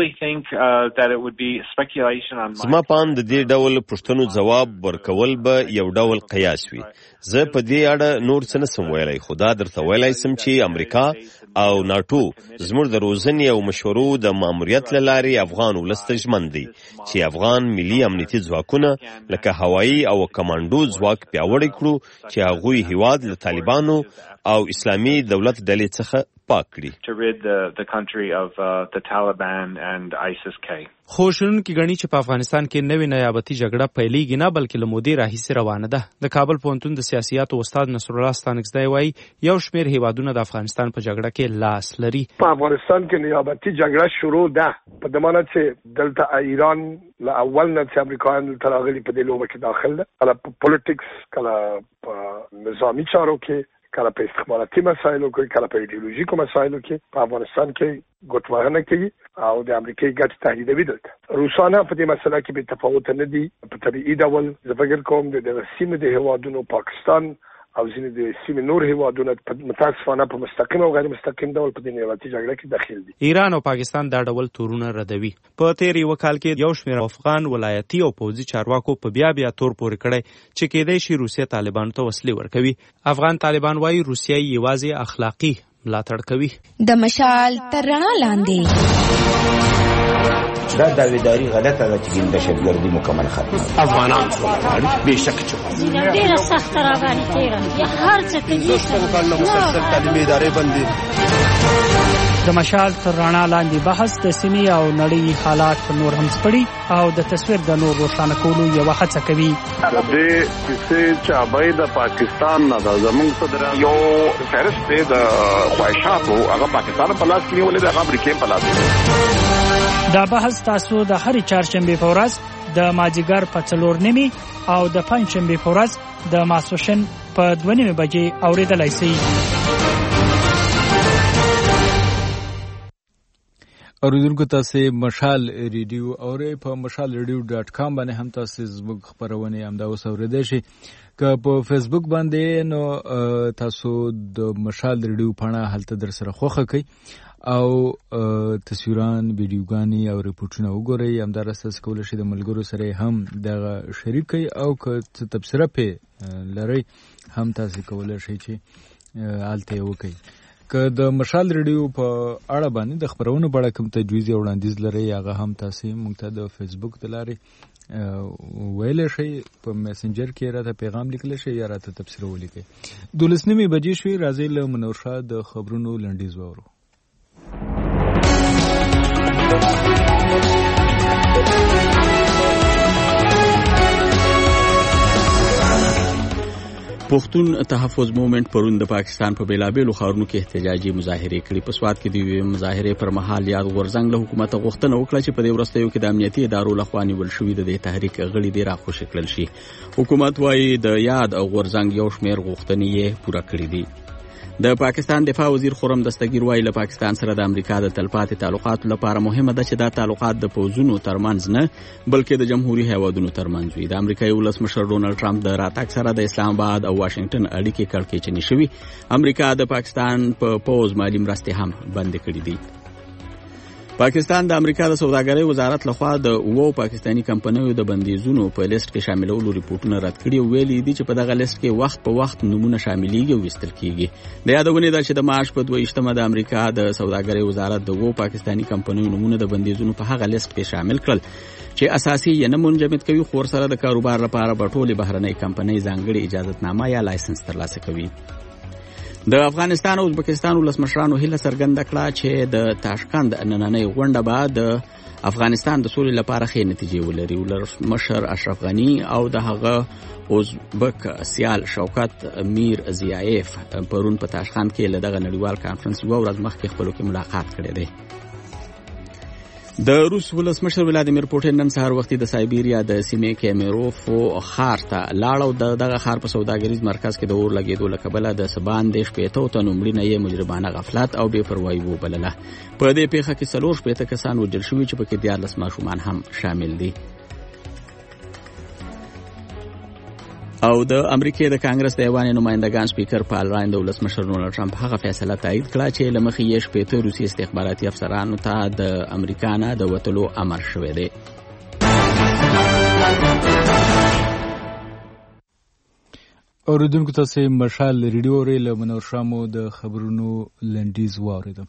زما په اند د دې ډول پوښتنو ځواب ورکول به یو ډول قیاس وي. زه په دې اړه نور څه نسم ویلی، خو دا درته ویلی سم چې امریکا او ناټو زموږ د روزنې او مشورو د ماموریت له لارې افغان ولس ته ژمن دي چې افغان ملي امنیتي ځواکونه لکه هوایي او کمانډو ځواک پیاوړی کړو چې هغوی هیواد له طالبانو او اسلامي دولت ډلې څخه پاک کړي. خو شنونکي ګڼي چې په افغانستان کې نوې نیابتي جګړه پیلېږي نه، بلکې له مودې راهیسې روانه ده. د کابل پوهنتون د سیاسیاتو استاد نصرالله ستانکزی وایي یو شمېر هیوادونه د افغانستان په جګړه کې لاس لري. په افغانستان کې نیابتي جګړه شروع ده په دې معنی چې دلته ایران له اول نه چې امریکایان دلته راغلي په دې لوبه کې داخل ده، کله په پولیټکس، کله په نظامي چارو کې، کله په استخباراتي مسایلو کې، کله په ایډیولوژیکو مسایلو کې په افغانستان کې ګوتوارنه کوي او د امریکای ګټې تهدیدوي. دلته روسانه په دې مسله کې بې تفاوته نه دي. په طبیعي ډول زه فکر کوم د دغه سیمې د هیوادونو پاکستان او ځینې د سیمې نور هیوادونه متاسفانه په مستقیم او غیر مستقیم ډول په دې نیابتي جګړه کې داخل دي. ایران او پاکستان دا ډول تورونه ردوي. په تیر یو کال کې یو شمېر افغان ولایتي او پوځي چارواکو په بیا بیا تور پورې کړی چې کېدای شي روسیه طالبانو ته وسلې ورکوي. افغان طالبان وایي روسیه یوازې اخلاقي ملاتړ کوي. د مشال تر رڼا لاندې دا داویداری غلطه ده چې دهشتګردي مکمل ختمه. افغانان به شک چې ډېره سخت راغلي تیرا یا هر څه کې مسلسل تعلیمي ادارې بندي. د مشال تر رڼا لاندې بحث د سیمې او نړۍ حالات نور هم سپړي او د تصویر د نور روښانه کولو یوه هڅه کوي. د دې کیسې چابۍ د پاکستان نه ده، زموږ صدر یو فهرست دی د خواهشاتو، هغه پاکستان په لاس کې نیولې ده، هغه امریکا په لاس کې. دا بحث تاسو د هرې چهارشنبې په ورځ د مازدیګر په څلور نیمې او د پنجشنبې په ورځ د ماسپښین په دوه نیمې بجې اورېدلی شئ. اوریدونکو تاسو مشال ریډیو اورئ. په مشال ریډیو ډاټ کام باندې هم تاسو زموږ خبرونه همدا اوس اورېدای شئ. که په فیسبوک باندې نو تاسو د مشال ریډیو پاڼه هلته در سره خوښه کړئ او تصویران، ویډیوګانې او ریپورټونه وګورئ. همداراز تاسو کولی شئ د ملګرو سره هم دغه شریک کړئ او که څه تبصره پې لرئ هم تاسو کولی شئ چې هلته یې وکړئ. که د مشال ریډیو په اړه باندې د خبرونو په اړه کوم تجویز یا وړاندیز لرئ هغه هم تاسو موږ ته د فیسبوک د لارې ویلی شئ، په میسنجر کې راته پیغام لیکلی شئ یا راته تبصره ولیکئ. دولس نیمې بجې شوې، راځئ له منور شاه د خبرونو لنډیز واورو. پښتون تحفظ موومنټ پرون د پاکستان په بیلابیلو ښارونو کې احتجاجي مظاهرې کړې. په سوات کې د یوې مظاهرې پر مهال یاد غورځنګ له حکومت غوښتنه وکړه چې په دې وروستیو کې د امنیتي ادارو لخوا نیول شوي د دې تحریک غړي دې راخوشي کړل شي. حکومت وایي د یاد غورځنګ یو شمېر غوښتنې یې پوره کړې دي. د پاکستان دفاع وزیر خرم دستگیر وایي له پاکستان سره د امریکا د تلپاتې تعلقاتو لپاره مهمه ده چې دا تعلقات د پوځونو ترمنځ نه بلکې د جمهوریت هیوادونو ترمنځ وي. د امریکایي ولسمشر ډونالډ ټرمپ د راتګ سره د اسلام آباد او واشنگټن اړیکې کړکېچنې شوي. امریکا د پاکستان په پوځ مالي مرستې هم بندې کړې دي. پاکستان د امریکا د سوداګرۍ وزارت لخوا د اوو پاکستانی کمپنیو د بندیزونو په لیست کې شاملولو ریپورتونه رد کړي او ویلي دي چې په دغه لیست کې وخت په وخت نمونه شاملېږي او ویستل کېږي. د یادونې ده چې د مارچ په دوه ویشتمه د امریکا د سوداګرۍ وزارت د اوو پاکستانی کمپنیو نمونه د بندیزونو په هغه لیست کې شامل کړل چې اساسي یې نه منجمد کوي، خو ورسره د کاروبار لپاره به ټولې بهرنۍ کمپنۍ ځانګړې اجازتنامه یا لایسنس ترلاسه کوي. د افغانستان او ازبکستان ولسمشرانو هیله څرګنده کړه چې د تاشکند نننۍ غونډه به د افغانستان د سولې لپاره ښې نتیجې ولري. ولسمشر اشرف غني او د هغه ازبک سیال شوکت میر زیایف پرون په تاشکند کې له دغه نړیوال کانفرنس یوه ورځ مخکې خپلو کې ملاقات کړی دی. د روس ولسمشر ولادیمیر پوټین نن سهار وختي د سایبیریا د سیمې کیمیروفو ښار ته لاړ او دغه ښار په سوداګریز مرکز کې د اور لګېدو له کبله د سباندې شپېتو تنو مړینه یې مجرمانه غفلت او بې پروایي وبلله. په دې پیښه کې څلور شپېته کسان وژل شوي چې پکې دیارلس ماشومان هم شامل دي. او د امریکای د کانګرس د ایوان نمائندگان سپیکر پال راین د ولسمشر ډونالډ ټرمپ هغه فیصله تایید کړه چې له مخې یې شپېته روسي استخباراتي افسرانو ته د امریکا نه د وتلو امر شوی دی. اوریدونکو تاسو مشال ریډیو ری له منور شامو د خبرونو لنډیز واوریدو.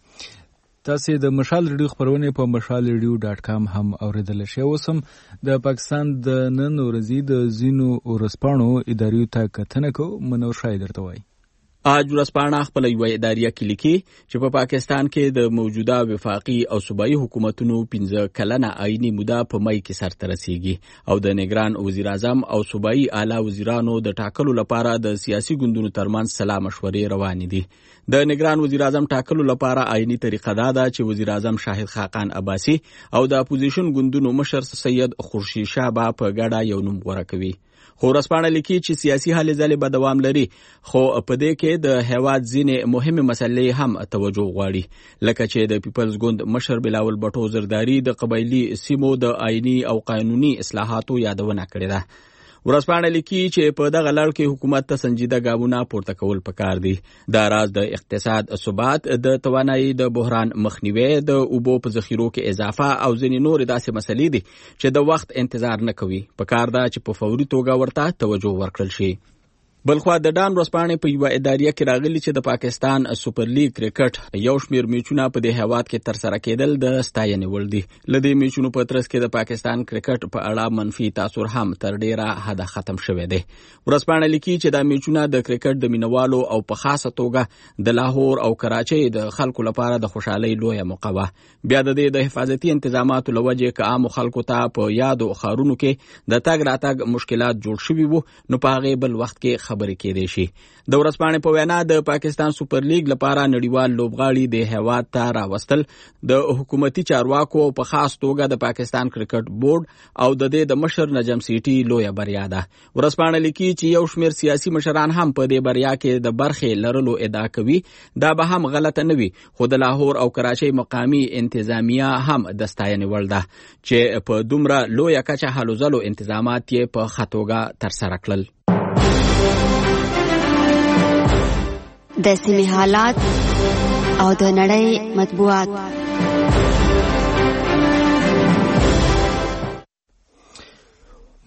تاسو د مشال ریډیو خبرونه په مشال ریډیو ډاټ کام هم اوریدل شئ. اوس هم د پاکستان د نن ورځې د زینو ورسپانو ادارې ته کتنه کو منور شاه درته وایي. اج ورسپانه خپل یو اداریه کې لیکي چې په پاکستان کې د موجوده وفاقي او صوبایي حکومتونو پنځه کلنه آئینی موده په مای کې سرته رسیږي او د نگران وزیر اعظم او صوبایي اعلی وزیرانو د ټاکلو لپاره د سیاسي ګوندونو ترمنځ سلا مشورې روانې دي. د نگران وزیر اعظم ټاکلو لپاره آئینی طریقه دا ده چې وزیر اعظم شاهد خاقان عباسی او د اپوزیشن ګوندونو مشر سید خورشید شاه با په ګډه یو نوم غوړه کوي. خو ورسپانه لیکي چې سیاسي هلې ځلې به دوام لري، خو په دې کې د هیواد ځینې مهمې مسلې هم توجه غواړي، لکه چې د پیپلز ګوند مشر بلاول بټو زرداری د قبایلي سیمو د آئینی او قانوني اصلاحاتو یادونه کړې ده. ورسپانه لیکي چې په دغه لړ کې حکومت ته سنجیده ګامونه پورته کول پکار دي. دا راز د اقتصاد ثبات، د توانایي د بحران مخنیوي، د اوبو په ذخیرو کې اضافه او ځینې نور داسې مسلې دي چې د وخت انتظار نه کوي. پکار ده چې په فوري توګه ورته توجه ورکړل شي. بلخوا د ډان ورسپانې په یوه اداریه کې راغلي چې د پاکستان سوپر لیګ کرکټ یو شمېر میچونه په دې هیواد کې ترسره کېدل د ستاینې وړ دي. له دې میچونو په ترڅ کې د پاکستان کرکټ په اړه منفي تاثر هم تر ډیره حده ختم شوی دی. ورسپانې لیکي چې دا میچونه د کرکټ د مینوالو او په خاصه توګه د لاهور او کراچۍ د خلکو لپاره د خوشحالۍ لویه موقع وه. بیا د دې د حفاظتي انتظاماتو له وجې که عامو خلکو ته په یادو ښارونو کې د تګ راتګ مشکلات جوړ شوي وو، نو په هغې بل وخت کې خبرې کېدې شي. د ورځپاڼې په وینا د پاکستان سوپر لیګ لپاره نړیوال لوبغاړي د هیواد ته راوستل د حکومتي چارواکو او په خاص توګه د پاکستان کرکټ بورډ او د دې د مشر نجم سیټي لویه بریا ده. ورځپاڼه لیکي چې یو شمېر سیاسي مشران هم په دې بریا کې د برخې لرلو ادعا کوي. دا به هم غلطه نه وي، خو د لاهور او کراچۍ مقامي انتظامیه هم د ستاینې وړ ده چې په دومره لویه کچه هلو ځلو انتظامات یې په ښه توګه ترسره کړل. د سیمې حالات او د نړۍ مطبوعات.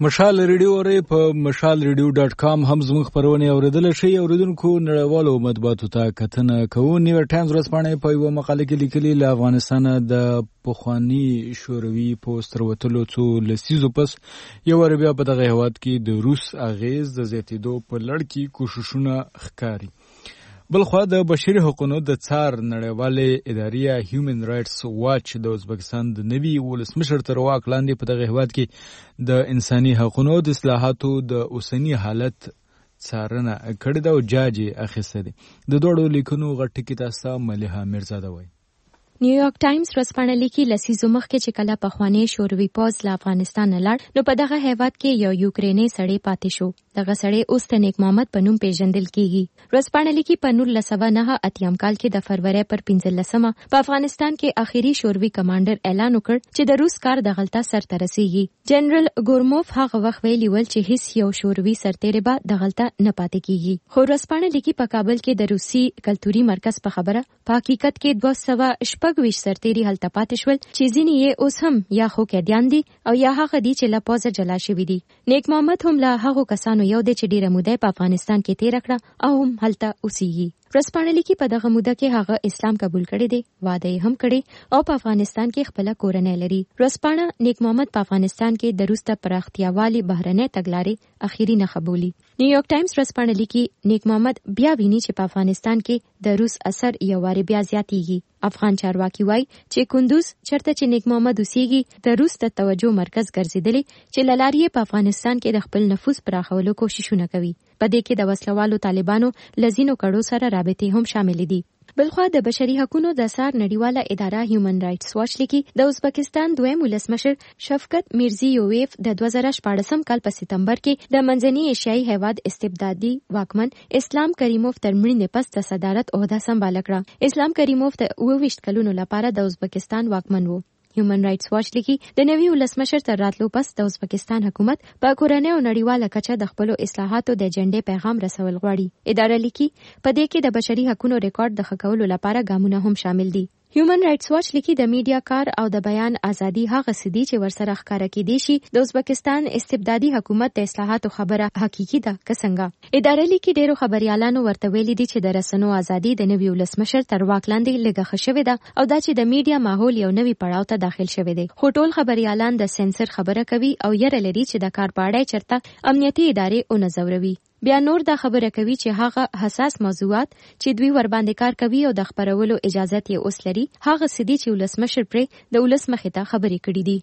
مشال ریډیو اوري په مشال ریډیو ډاټ کام هم زموږ خبرونه اوریدل شي. اوریدونکو نړیوالو مطبوعاتو ته کتنه کوو. نیو ټایمز ورځپاڼه په یو مقاله کې لیکلي له افغانستان د پخوانی شوروي پوسټر وتلو څو لسیزو پس یو بیا په دغه هواد کې د روس اغیز د زیاتېدو په لړ کې کوششونه ښکاري. بلخوا د بشري حقوقو د څار نړیوالې ادارې هیومن رائټس واچ د ازبکستان د نوي ولسمشر تر واک لاندې په دغه هیواد کې د انساني حقوقو د اصلاحاتو د اوسنی حالت څارنه کړې ده او جاج یې اخیستی دی. د دوړو لیکنو غټ ټکي تاسو مليحه میرزاده وایي. نیویارک ټایمز ورځپاڼه لیکي لسیزو مخکې چې کله پخوانی شوروي پوځ له افغانستان نه لاړ نو په دغه هیواد کې یو یوکریني سړی پاتې شو. دغه سړی اوس ته نیک محمد په نوم پیژندل کیږي. ورځپاڼه لیکي په نولس سوه نهه اتیا کال کې د فروری پر پنځلسمه په افغانستان کې اخیری شوروي کمانډر اعلان وکړ چې د روس کار د غلطه سرته رسیږي. جنرال ګورموف هغه وخت ویلي ول چې هیڅ یو شوروي سرتیری به د غلطه نه پاتې کیږي. خو ورځپاڼه لیکي په کابل کې د روسي کلتوري مرکز په خبره په حقیقت کې دوه سوه شپږ ویشت سرتیری هلته پاتې شول چې ځینې یې اوس هم یا خو قیدیان دي او یا هغه دي چې له پوځه جلا شوي دي. نیک محمد هم له هغو کسانو یو دی چې ډیره موده په افغانستان کې تیر کړه او هم هلته اوسېږي. ورځپاڼه لیکي په دغه موده کې هغه اسلام قبول کړی دی، واده یې هم کړی او په افغانستان کې خپل کورنۍ لري. ورځپاڼه نیک محمد په افغانستان کې د روس ته پراختیاوالي بهرنۍ تګلارې اخیری نه قبولي. نیویارک ټایمز ورځپاڼه لیکي نیک محمد بیا ویني چې په افغانستان کې د روس اثر یو واري بیا زیاتیږي. افغان چارواکي وایي چې کندوز چرته چې نیک محمد اوسېږي د روس ته توجه مرکز ګرځېدلی چې له لارې په افغانستان کې د خپل نفوذ پراخولو کوششونه کوي. په دې کې د وسلوالو طالبانو لزینو کړو سره رابطې هم شامل دي. بلخوا د بشري حقوقو د څار نړیواله اداره هیومن رائټس واچ لیکي د ازبکستان دویم ولسمشر شفقت میرزیویف د دوه زره شپاړسم کال په سپتمبر کې د منځني ایشیایي هیواد استبدادي واکمن اسلام کریموف تر مړینې پس د صدارت عہده سمبال کړه. اسلام کریموف د اوه ویشت کلونو لپاره د ازبکستان واکمن وو. هیومن رائټس واچ لیکي د نوي ولسمشر تر راتلو پس د ازبکستان حکومت په کورنۍ او نړیواله کچه د خپلو اصلاحاتو د اجنډې پیغام رسول غواړي. اداره لیکي په دې کې د بشري حقوقو ریکارډ د ښه کولو لپاره ګامونه هم شامل دي. هیومن رائټس واچ لیکي د میډیا کار او د بیان ازادي هغه سدي چې ورسره ښکارا کېدی شي د ازبکستان استبدادي حکومت د اصلاحاتو خبره حقيقي ده که څنګه. اداره لیکي ډیرو خبريالانو ورته ویلي دي چې د رسنیو ازادي د نوي ولسمشر تر واک لاندې لږه ښه شوې ده او دا چې د میډیا ماحول یو نوي پړاو ته داخل شوی دی. خو ټول خبريالان د سنسر خبره کوي او یره لري چې د کار پاړای چرته امنیتي ادارې اونځوروي. بیا نور دا خبره کوي چې هغه حساس موضوعات چې دوی ور باندې کار کوي او د خبرولو اجازه یې اوس لري هغه سدي چې ولسمشر پرې د ولس مخې ته خبرې کړې دي.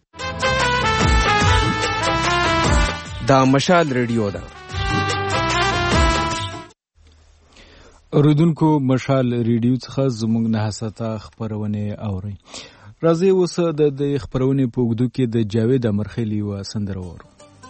دا مشال ریډیو ده. اوریدونکو مشال ریډیو څخه زموږ نه حساته خبرونه اوري. راځي اوس د دې خبرونه په وګړو کې د جاوید امرخیلی و سندره وورو.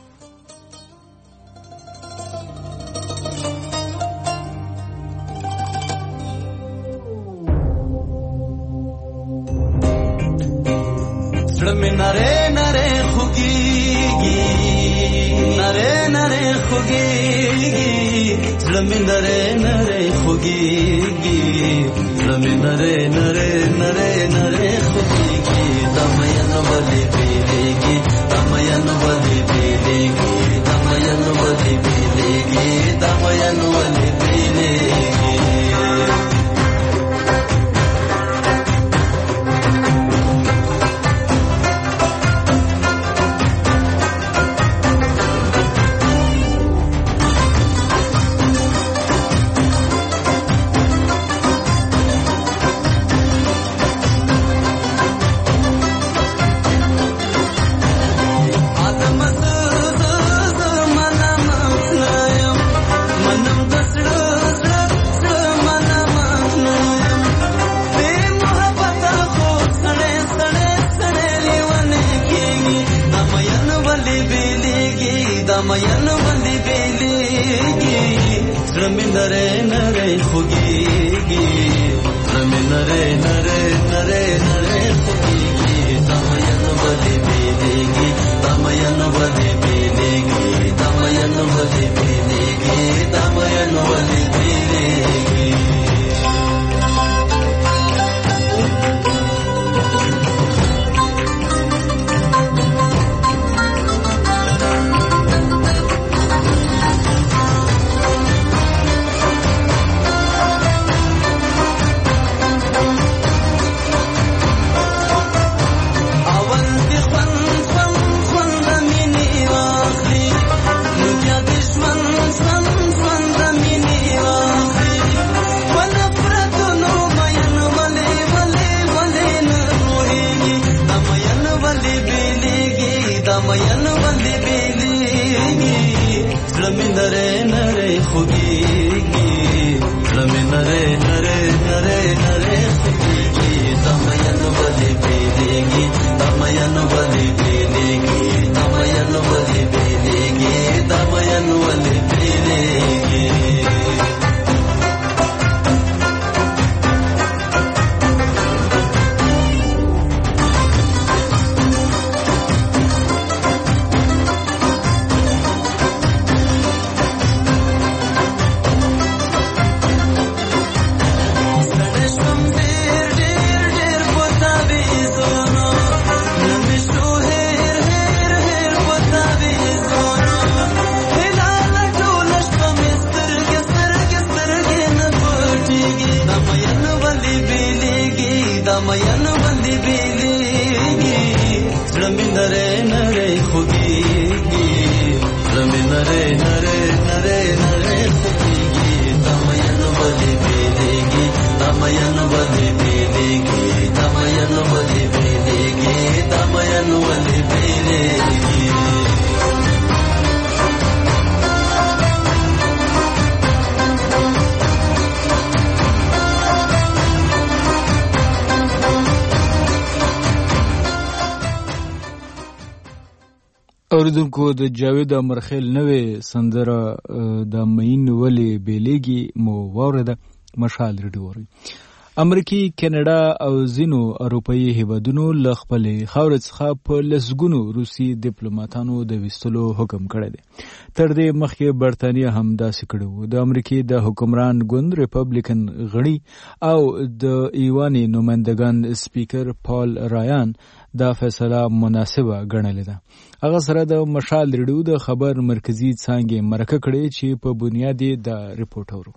नरे नरे खुगीगी नरे नरे खुगीगी ज़मी नरे नरे खुगीगी ज़मी नरे नरे नरे नरे खुगीगी दमयन वली पीलेगी दमयन वली पीलेगी दमयन वली पीलेगी दमयन वली पीलेगी दमयन वली बेलेगी ज़मी नरे नरे खुगीगी ज़मी नरे नरे नरे नरे खुगीगी दमयन वली बेलेगी दमयन वली बेलेगी दमयन वली बेलेगी दमयन वली बेलेगी خوږيږي زمي نره نره نره نره خوږيږي دمين ولي بيليږي دمين ولي بيليږي دمين ولي بيليږي دمين ولي بيليږي اوریدونکو د جاوید امرخیل نوې سندره د مین ولې بیلېږي مو واورېده. مشال ریډیو وری امریکای کاناډا او ځینو اروپایي هیوادونو له خپلې خاورې څخه په لسګونو روسي ډیپلوماټانو د ویستلو حکم کړی دی. تر دې مخکې برتانیه هم داسې کړی و. د امریکای د حکمران ګوند ریپبلیکن غړي او د ایواني نمائندګان سپیکر پال رایان دا فیصله مناسبه ګڼلې ده. هغه سره د مشال ریډیو د خبر مرکزی څانګې مرکه کړې چې په بنیاد د ریپورټورو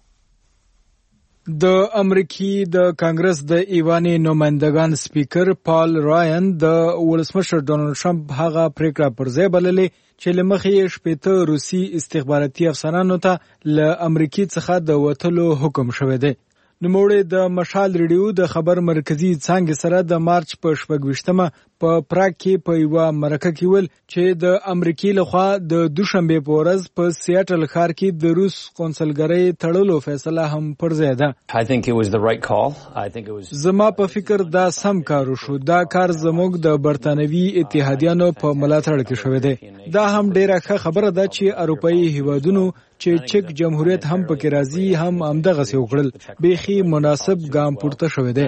د امریکای د کانګرس د ایواني نمائندګان سپیکر پال رایان د ولسمشر ډونالد ټرمپ هغه پریکړه پر ځای بللې چې لمخې شپېته روسي استخباراتي افسرانو ته له امریکای څخه د وټلو حکم شوی دی. نوموړی د مشال ریډیو د خبر مرکزی څانګې سره د مارچ په شپږویشتمه په پراګ کې په یوه مرکه کې ویل چې د امریکای لخوا د دوشنبه په ورځ په سیاټل ښار کې د روس قونسلګرۍ تړلو فیصله هم پر ځای ده. زما په فکر دا سم کار وشو. دا کار زموږ د برتانوي اتحادیانو په ملاتړ کې شوی دی. دا هم ډیره ښه خبره ده چې اروپایي هیوادونو چې چک جمهوریت هم پکې راځي هم همدغه څه وکړل. بیخي مناسب ګام پورته شوی دی.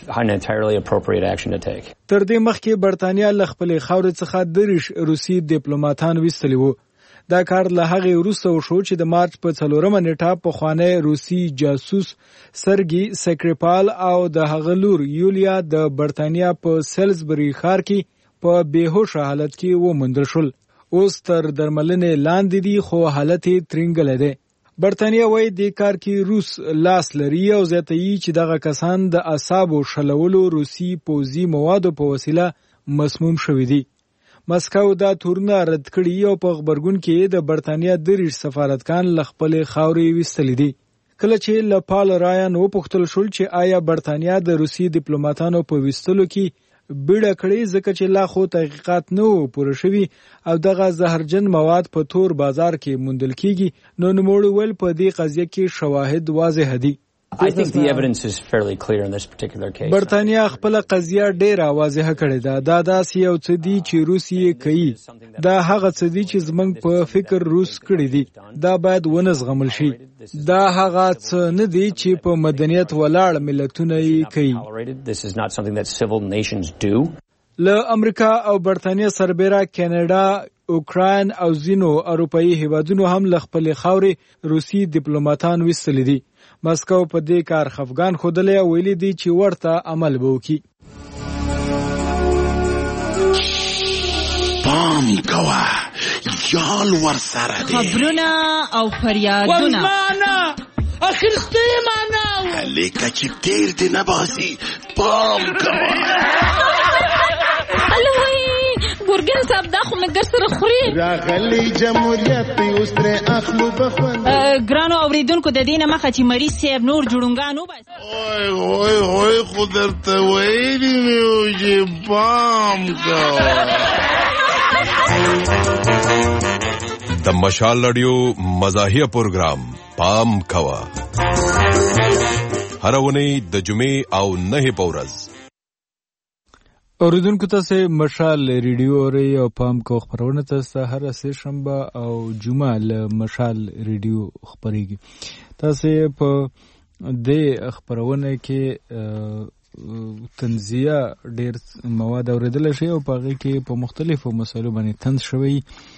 تر دې مخکې برتانیا له خپلې خاورې څخه دېرش روسي ډیپلوماټان ویستلي وو. دا کار له هغې وروسته وشو چې د مارچ په څلورمه نیټه پخوانی روسي جاسوس سرګي سکریپال او د هغه لور یولیا د برتانیا په سیلزبري ښار کې په بېهوشه حالت کې وموندل شول. اوس تر درملنې لاندې دي خو حالت یې ترینګلی دی. برتانیا وایي دې کار کې روس لاس لري او زیاتوي چې دغه کسان د اعصابو شلولو روسي پوځي موادو په وسیله مسموم شوي دي. مسکو دا تورونه رد کړي او په غبرګون کې د برتانیا دېرش سفارتکان له خپلې خاورې ویستلي دي. کله چې له پال رایان وپوښتل شول چې آیا برتانیا د روسي ډیپلوماټانو په ویستلو کې بیړه کړې ځکه چې لا خو تحقیقات نه وو پوره شوي او دغه زهرجن مواد په تور بازار کې موندل کیږي، نو نوموړي ویل په دې قضیه کې شواهد واضح دي. I think the evidence is fairly clear in this particular case. برتانیا خپل قضیه ډیره واضحه کړې ده. دا داسې یو څه دي چې روس یې کوي. دا هغه څه دي چې زموږ په فکر روس کړی دي. دا باید ونه زغمل شي. دا هغه څه نه دي چې په مدنیت ولاړ ملتونه یې کوي. This is not something that civil nations do. له امریکا او برتانیا سربېره کاناډا، اوکراین او ځینو اروپایي هیوادونو هم له خپلې خاورې روسي ډیپلوماټان ویستلي دي. مسکو په دې کار خفګان ښودلی او ویلي دي چې ورته عمل به وکړي. پام کوه یال ورسره دی، خبرونه او فریادونه ولمانه اخرستی مانه هلیکه چې تیر دی نباسي. پام کوه الوی ګورګین صاحب دا خو مګر سره خوري راغلی جمهوریت په اوستره اخلو بخوند. ګرانو اوریدونکو د دینه مخه چې مری صاحب نور جوړونګان وباس. اوه اوه اوه خو درته ویلي مې و چې پام کوه. د مشال رادیو مزاحیه پروګرام پام کوا هر ونی د جمعې او نه په ورځ اوریدونکو تاسو مشال ریډیو اوري او پام کو خبرونه تاسو هر سه شنبه او جمعه له مشال ریډیو خبريږي تاسو په دې خبرونه کې تنزیه ډیر مواد اوریدل شي او په هغه کې په مختلفو مسایلو باندې تنز شوی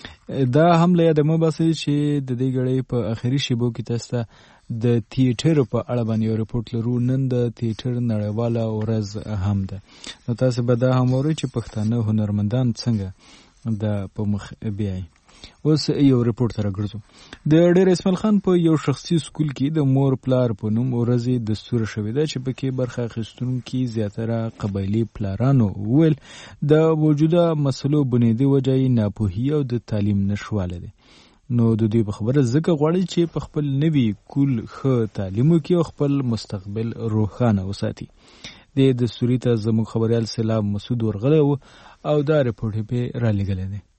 دا هم له یادمه باسي چې د دې غړي په اخري شیبو کې تاسو د تیاتر په اړه باندې یو رپورت لرو نن د تیاتر نړیواله ورځ هم ده نو تاسو به دا هم اورئ چې پښتانه هنرمندان څنګه د په مخ بیاي اوس یو رپورت راګرځو د ډیر اسماعیل خان په یو شخصي سکول کې د مور پلار په نوم ورځې دستور شوې ده چې پکې برخه اخیستونکي زیاتره قبایلی پلارانو ویل د موجوده مسلو بنیادی وجه ناپوهي او د تعلیم نشواله ده نو د دې په خبره ځکه غواړي چې په خپل نوي کول ښه تعلیم وکړي او خپل مستقبل روښانه وساتي د دستوري ته زموږ خبريال سلام مسعود ورغله او دا رپورټ په را لګل دي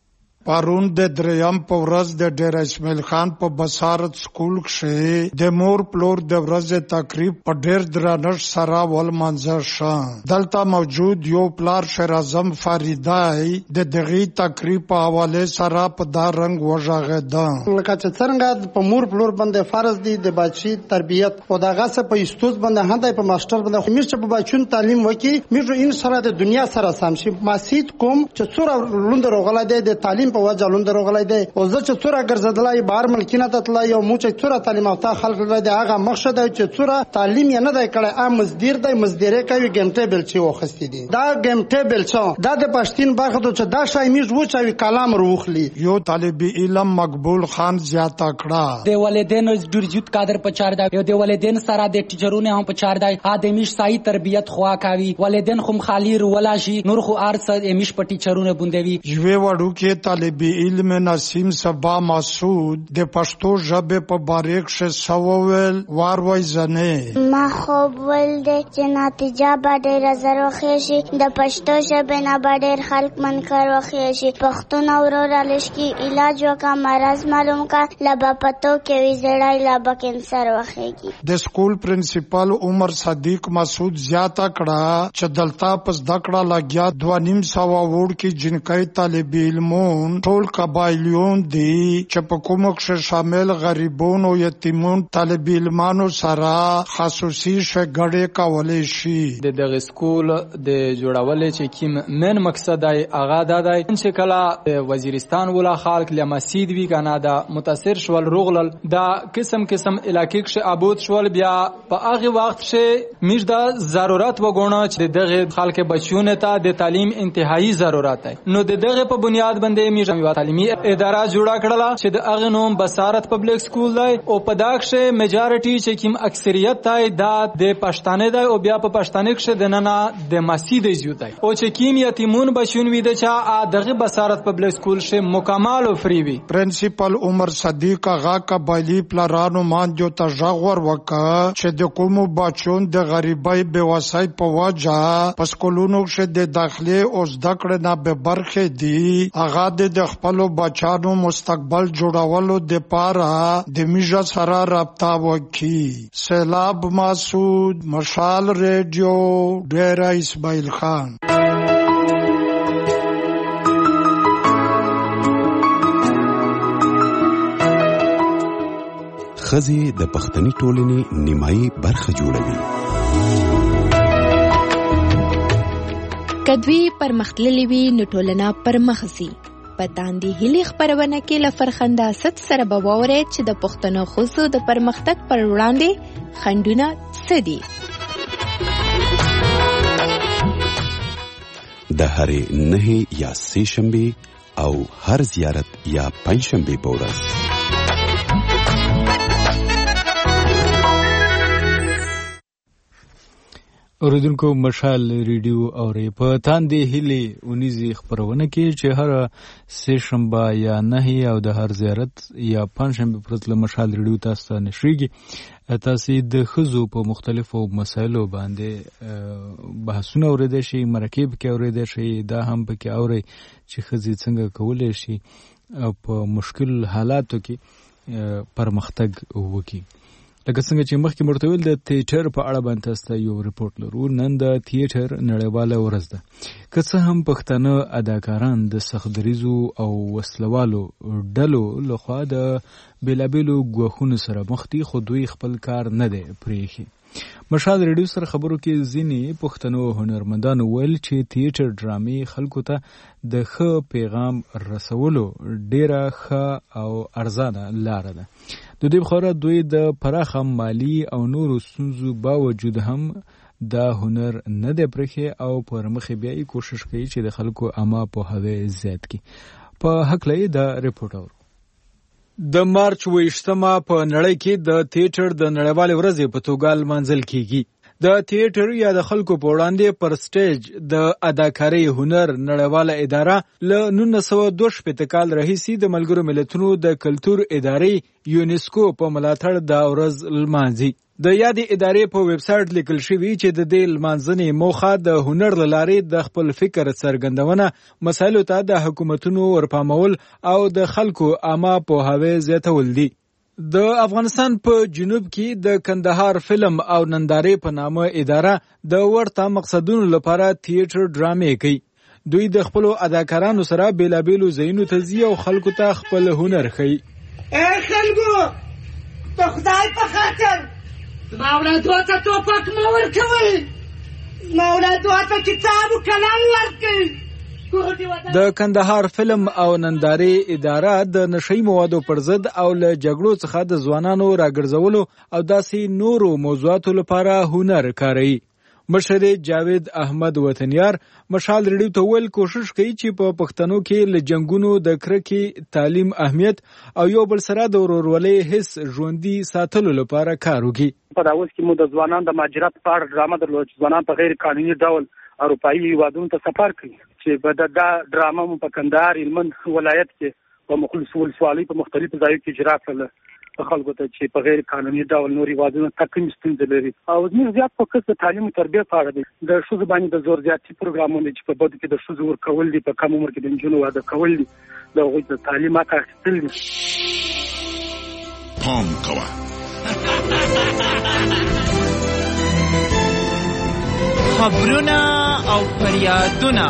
پرون د دریم په ورځ د ډیر اسماعیل خان په بصارت سکول کې د مور پلور د ورځې تقریب په ډیر درنښت سره ول منځر شو دلته موجود یو پلار شیر اعظم فریدای د دغه تقریب په حواله سره په دا رنگ وژغه لکه چې څنګه په مور پلور باندې فرض دي د بچی تربیت او دغه څه په استوز باندې هندای په ماستر باندې همیشه په بچون تعلیم وکي میږي ان سره د دنیا سره سم شي ماسید کوم چې څوره لوند روغلا دی د تعلیم په وجه لوند روغلای دی او زه چې څوره ګرځدلای بهر ملکینه ته تلای او مو چې څوره تعلیم او تا خلک لري دی هغه مقصد دی چې څوره تعلیم یې نه دی کړی ا مزدیر دی مزدیره کوي ګیم ټیبل چې وخستی دی دا ګیم ټیبل څو دا د پښتین باغ ته چې دا شای میز و چې کلام روخلی یو طالب علم مقبول خان زیاته کړه د والدینو ډیرجوت کادر په چار دی یو د والدین سره د ټیچرونو هم په چار دی ادمیش صحیح تربیت خوا کوي والدین خو خالی ولا شي نور خو ارس امیش په ټیچرونو بوندوي یو وړو کې طالب علم نسیم سبا مسعود د پښتو ژبه په باریک شه سوول واروي زنه ما خوب ول د چې نتیجه به ډیره زر وخیشي د پښتو ژبه نه به ډیر خلک منکر وخیشي پښتون اورور لشکي علاج وکا مرز معلوم کا لبا پتو کې وی زړای لبا کینسر وخیږي د سکول پرنسپل عمر صدیق مسعود زیاته کړه چې دلته پس دکړه لګیا دوه نیم سو وړ کې جنکای طالب علمون ټول قبایلیون دي چې په کومو کې شامل غریبون او یتیمون طالب علمانو سره خصوصي شګړې کولې شي د دغه سکول د جوړول چې کیم من مقصد ای اغا دادای چې کله وزیرستان ولا خلک لمسید وی کنه دا متاثر شول رغلل دا قسم قسم علاقې کې ابود شول بیا په هغه وخت چې میش دا ضرورت وګڼه چې دغه خلک بچونه ته د تعلیم انتهایی ضرورت دی نو دغه په بنیاد باندې میش تعلیمي اداره جوړه کړله چې د هغه نوم بصارت پبلک سکول دی او په داخله میجارټي چې کوم اکثریت دی دا د پښتانه دی او بیا په پښتانه کې د نننه د مسجد زیات دی او چې کوم یتیمون بچون وي د چا دغه بصارت پبلک سکول شه مکمل او فری وي پرنسپل عمر صدیق هغه قبایلی پلارانو مان جو تجاور وکا چې د کومو بچون د غریبۍ بواسای په وجه پس کولونو شه د داخلي او زدکړه نه به برخه دي هغه د خپل بچانو مستقبل جوړولو د پاره د میجا سره رابطه وکړي سیلاب مسعود مشال ریډیو ډیر اسماعیل خان خزي د پښتني ټولنې نیمایي برخه جوړوي کدوی پرمختللی وی نو ټولنه پرمخسي پتاندی هلی خبرونه کې لفرخنده ست سره بووره چې د پښتنو خوسو د پرمختګ پر وړاندې خندونه سدي د هرې نه یا سه شنبه او هر زیارت یا پنځ شنبه په ورځ اوریدونکو مشال ریډیو اوري په تاندې هلي اونیزي خبرونه کې چې هر سه شنبه یا نه او د هر زیارت یا پنځ شنبه پرځ له مشال ریډیو تاسو نشریږي تاسو د خزو په مختلفو مسایلو باندې بحثونه اوریدل شي مرکب کې اوریدل شي دا هم پکې اوري چې خزي څنګه کولای شي په مشکل حالاتو کې پرمختګ وکړي. لکه څنګه چې مخکې مرته ویل د تیاتر په اړه باندې تاسو یو ریپورت لرو. نن د تیاتر نړیواله ورځ ده. که څه هم پښتانه اداکاران د سختدریزو او وسلوالو ډلو لخوا د بیلابیلو ګواښونو سره مخ دي، خو دوی خپل کار نه دی پرېښی. مشال ریډیو سره خبرو کې ځینې پښتنو هنرمندانو ویل چې تیاتر ډرامې خلکو ته د ښه پیغام رسولو ډیره ښه او ارزانه لاره ده. د دې بخوره دوی د پراخه مالی او نورو ستونزو باوجود هم دا هنر نه دی پرېښی او پر مخې بیا یې کوشش کوي چې د خلکو عامه پوهاوی زیات کړي. په هکله یې دا ریپورټ اورو. د مارچ ویشتمه په نړۍ کې د تیاتر د نړیوالې ورځې په توګه لمانځل کیږي. د تیاتر یا د خلکو په وړاندې پر سټیج د اداکارۍ هنر نړیواله اداره له نولس سوه دوه شپېته کال راهیسې د ملګرو ملتونو د کلتور ادارې یونیسکو په ملاتړ دا ورځ لمانځي. د یادې ادارې په ویب سایټ لیکل شوي چې د دې لمانځنې موخه د هنر له لارې د خپل فکر څرګندونه، مسایلو ته د حکومتونو ورپامول او د خلکو عامه پوهاوی زیاتول دي. د افغانستان په جنوب کې د کندهار فلم او نندارې په نامه اداره د ورته مقصدونو لپاره تیاتر ډرامې کوي. دوی د خپلو اداکارانو سره بیلابیلو ځایونو ته ځي او خلکو ته خپل هنر ښیي. ای خلکو، د خدای په خاطر زما اولادو ته ټوپک مه ورکوئ، زما اولادو ته کتاب و قلم ورکړئ. د کندهار فلم او نندارې اداره د نشئی موادو پر ضد او له جګړو څخه د ځوانانو راګرځولو او داسې نورو موضوعاتو لپاره هنر کاروي. مشر جاوید احمد وطنیار مشال ریډیو ته ویل کوشش کوي چې په پښتنو کې له جنگونو د کرکې تعلیم اهمیت او یو بل سره د ورورولۍ حس ژوندي ساتلو لپاره کار وکړي. په دا اوس کې مو د ځوانانو د مهاجرت په اړه ډرامه درلوده چې ځوانان په غیر قانوني ډول اروپایي هیوادونو ته سفر کوي، چې به دا ډرامه مو په کندهار هلمند ولایت کې په مختلفو ولسوالۍ په مختلفو ځایو کې اجرا کړله خلکو ته چې په غیر قانوني ډول نور هیوادونو ته کوم ستونزې لري. او زموږ زیات فوکس د تعلیم او تربیت په اړه دی. د ښځو باندې د زور زیاتي پروګرامونه چې په بدو کې د ښځو ورکول دي، په کم عمر کې د نجونو واده کول دي، د هغوی د تعلیم حق اخیستل دي. پام کوه خبرونه او فریادونه.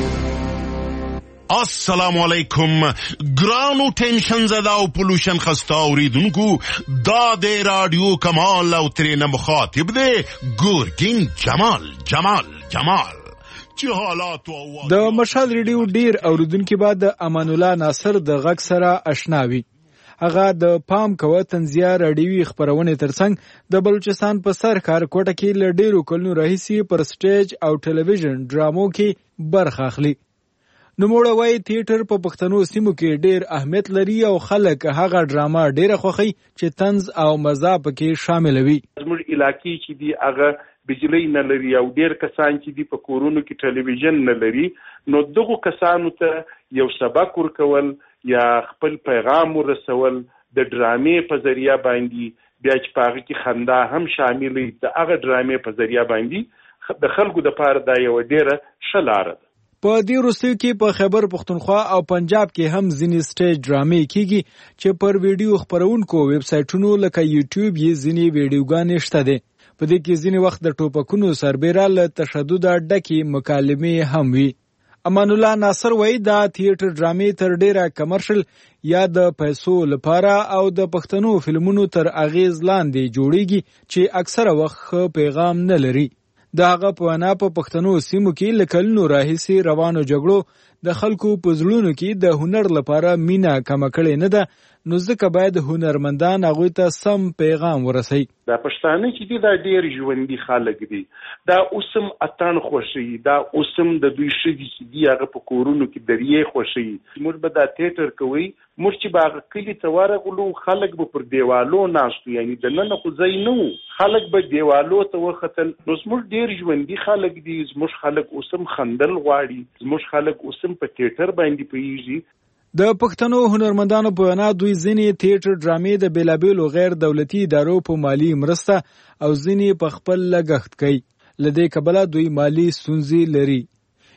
السلام علیکم ګرانو ټینشن زده او پولوشن خسته اوریدونکو، دا د رادیو کمال او ترېنه مخاطب دی ګورګین جمال جمال جمال چې حالات او د مشال ریډیو ډیر اوریدونکو بعد امان الله ناصر د غږ سره آشنا وي. هغه د پام کوه تنزیه رادیوي خبرونه ترڅنګ د بلوچستان په سر کار کوټه کې ل ډیرو کلونو راهیسي پر سټیج او ټلویزیون ډرامو کې برخه اخلي. نوموړی وایي تیاتر په پښتنو سیمو کې ډیر اهمیت لري او خلک هغه ډرامه ډیره خوښوي چې طنز او مزه پکې شامل وي. زموږ علاقې چې دی هغه بجلی نه لري او ډیر کسان چې دی په کورونو کې ټلویزیون نه لري، نو دغه کسانو ته یو سبق ورکول یا خپل پیغام ورسول د ډرامې په ذریعہ باندې، بیا چې په هغه کې خندا هم شامل وي، د هغه ډرامې په ذریعہ باندې د خلکو دپاره دا یوه ډیره ښه لاره ده. په دې وروستیو کې په خیبر پښتونخوا او پنجاب کې هم ځینې سټیج ډرامې کیږي چې پر ویډیو خپرونکو ویب سایټونو لکه یوټیوب یې ځینې ویډیوګانې شته دي. په دې کې ځینې وخت د ټوپکونو سربیره له تشدده ډکې مکالمې هم وي. امان الله ناصر وایي دا تیاتر ډرامې تر ډیره کمرشل یا د پیسو لپاره او د پښتنو فلمونو تر اغیز لاندې جوړیږي چې اکثره وخت پیغام نه لري. د هغه په وینا په پښتنو سیمو کې له کلونو راهیسې روانو جګړو د خلکو په زړونو کې د هنر لپاره مینه کمه کړې نه ده، نو ځکه باید هنرمندان هغوی ته سم پیغام ورسوي. دا پښتانه چې دي دا ډېر ژوندي خلک دي، دا اوسم اتڼ خوښوي، دا اوسم د دوی ښځې چې دي هغه په کورونو کې دریې خوښوي. موږ به دا تیاتر کوئ، موږ چې به هغه کلي ته ورغلو خلک به پر دیوالو ناستو، یعنې د ننه خو ځای نه و، خلک به دیوالو ته وختل. نو زموږ ډېر ژوندي خلک دي، زموږ خلک اوسم خندل غواړي، زموږ خلک اوسم په تیاتر باندې پوهېږي. د پښتنو هنرمندانو په وینا دوی ځینې تیاتر ډرامې د بیلابیلو غیر دولتي ادارو په مالی مرسته او ځینې په خپل لګښت کوي. له دې کبله دوی مالی ستونزې لري.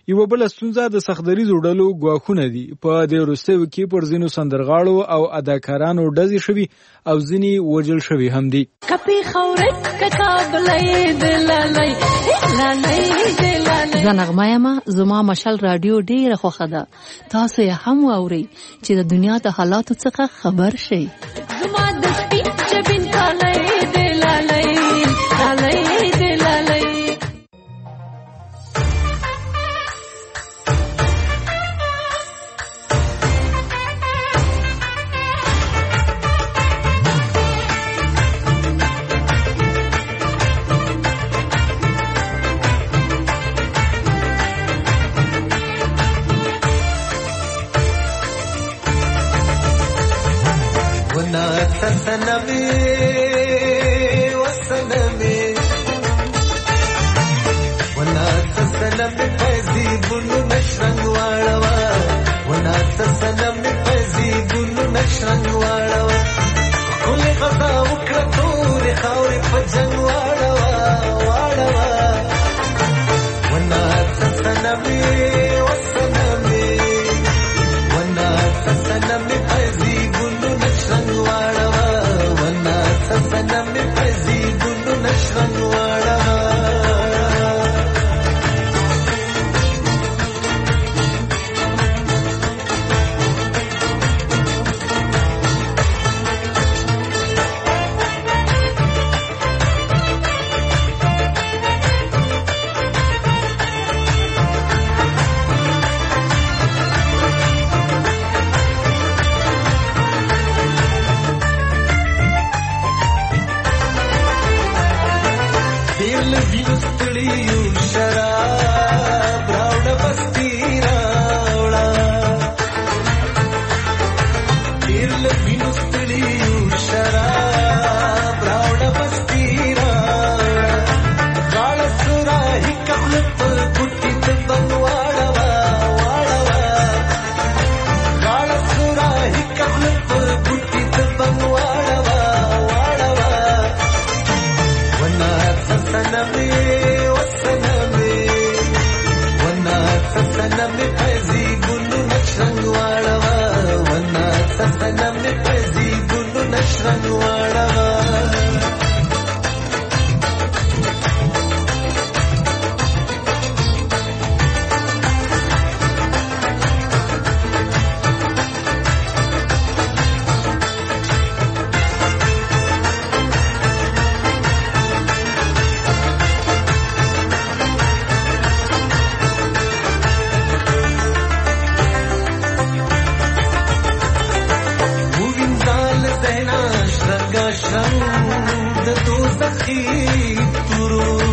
یو بل ستونزه د سختدریزو ډلو ګواښونه دي. په دې وروستیو کې پر ځینو سندرغاړو او اداکارانو ډزې شوي او ځینې وژل شوي هم دي. زه نغمه یم. زما مشال راډیو ډیره خوښه ده. تاسو یې هم واورئ چې د دنیا د حالاتو څخه خبر شئ. زما د سپین جبین کالی دی لالی لالی دی لالی. سنمي وسنمي ونا سنمي فزي بنو نشرنگ واړوا ونا سنمي فزي بنو نشرنگ واړوا کله غدا وکړه تور خاورې په جنگ واړوا واړوا ونا سنمي وسنمي ونا سنمي فزي بنو نشرنگ واړوا سنم می پزی ګلو نشرنګ واړه د دوزخي تورو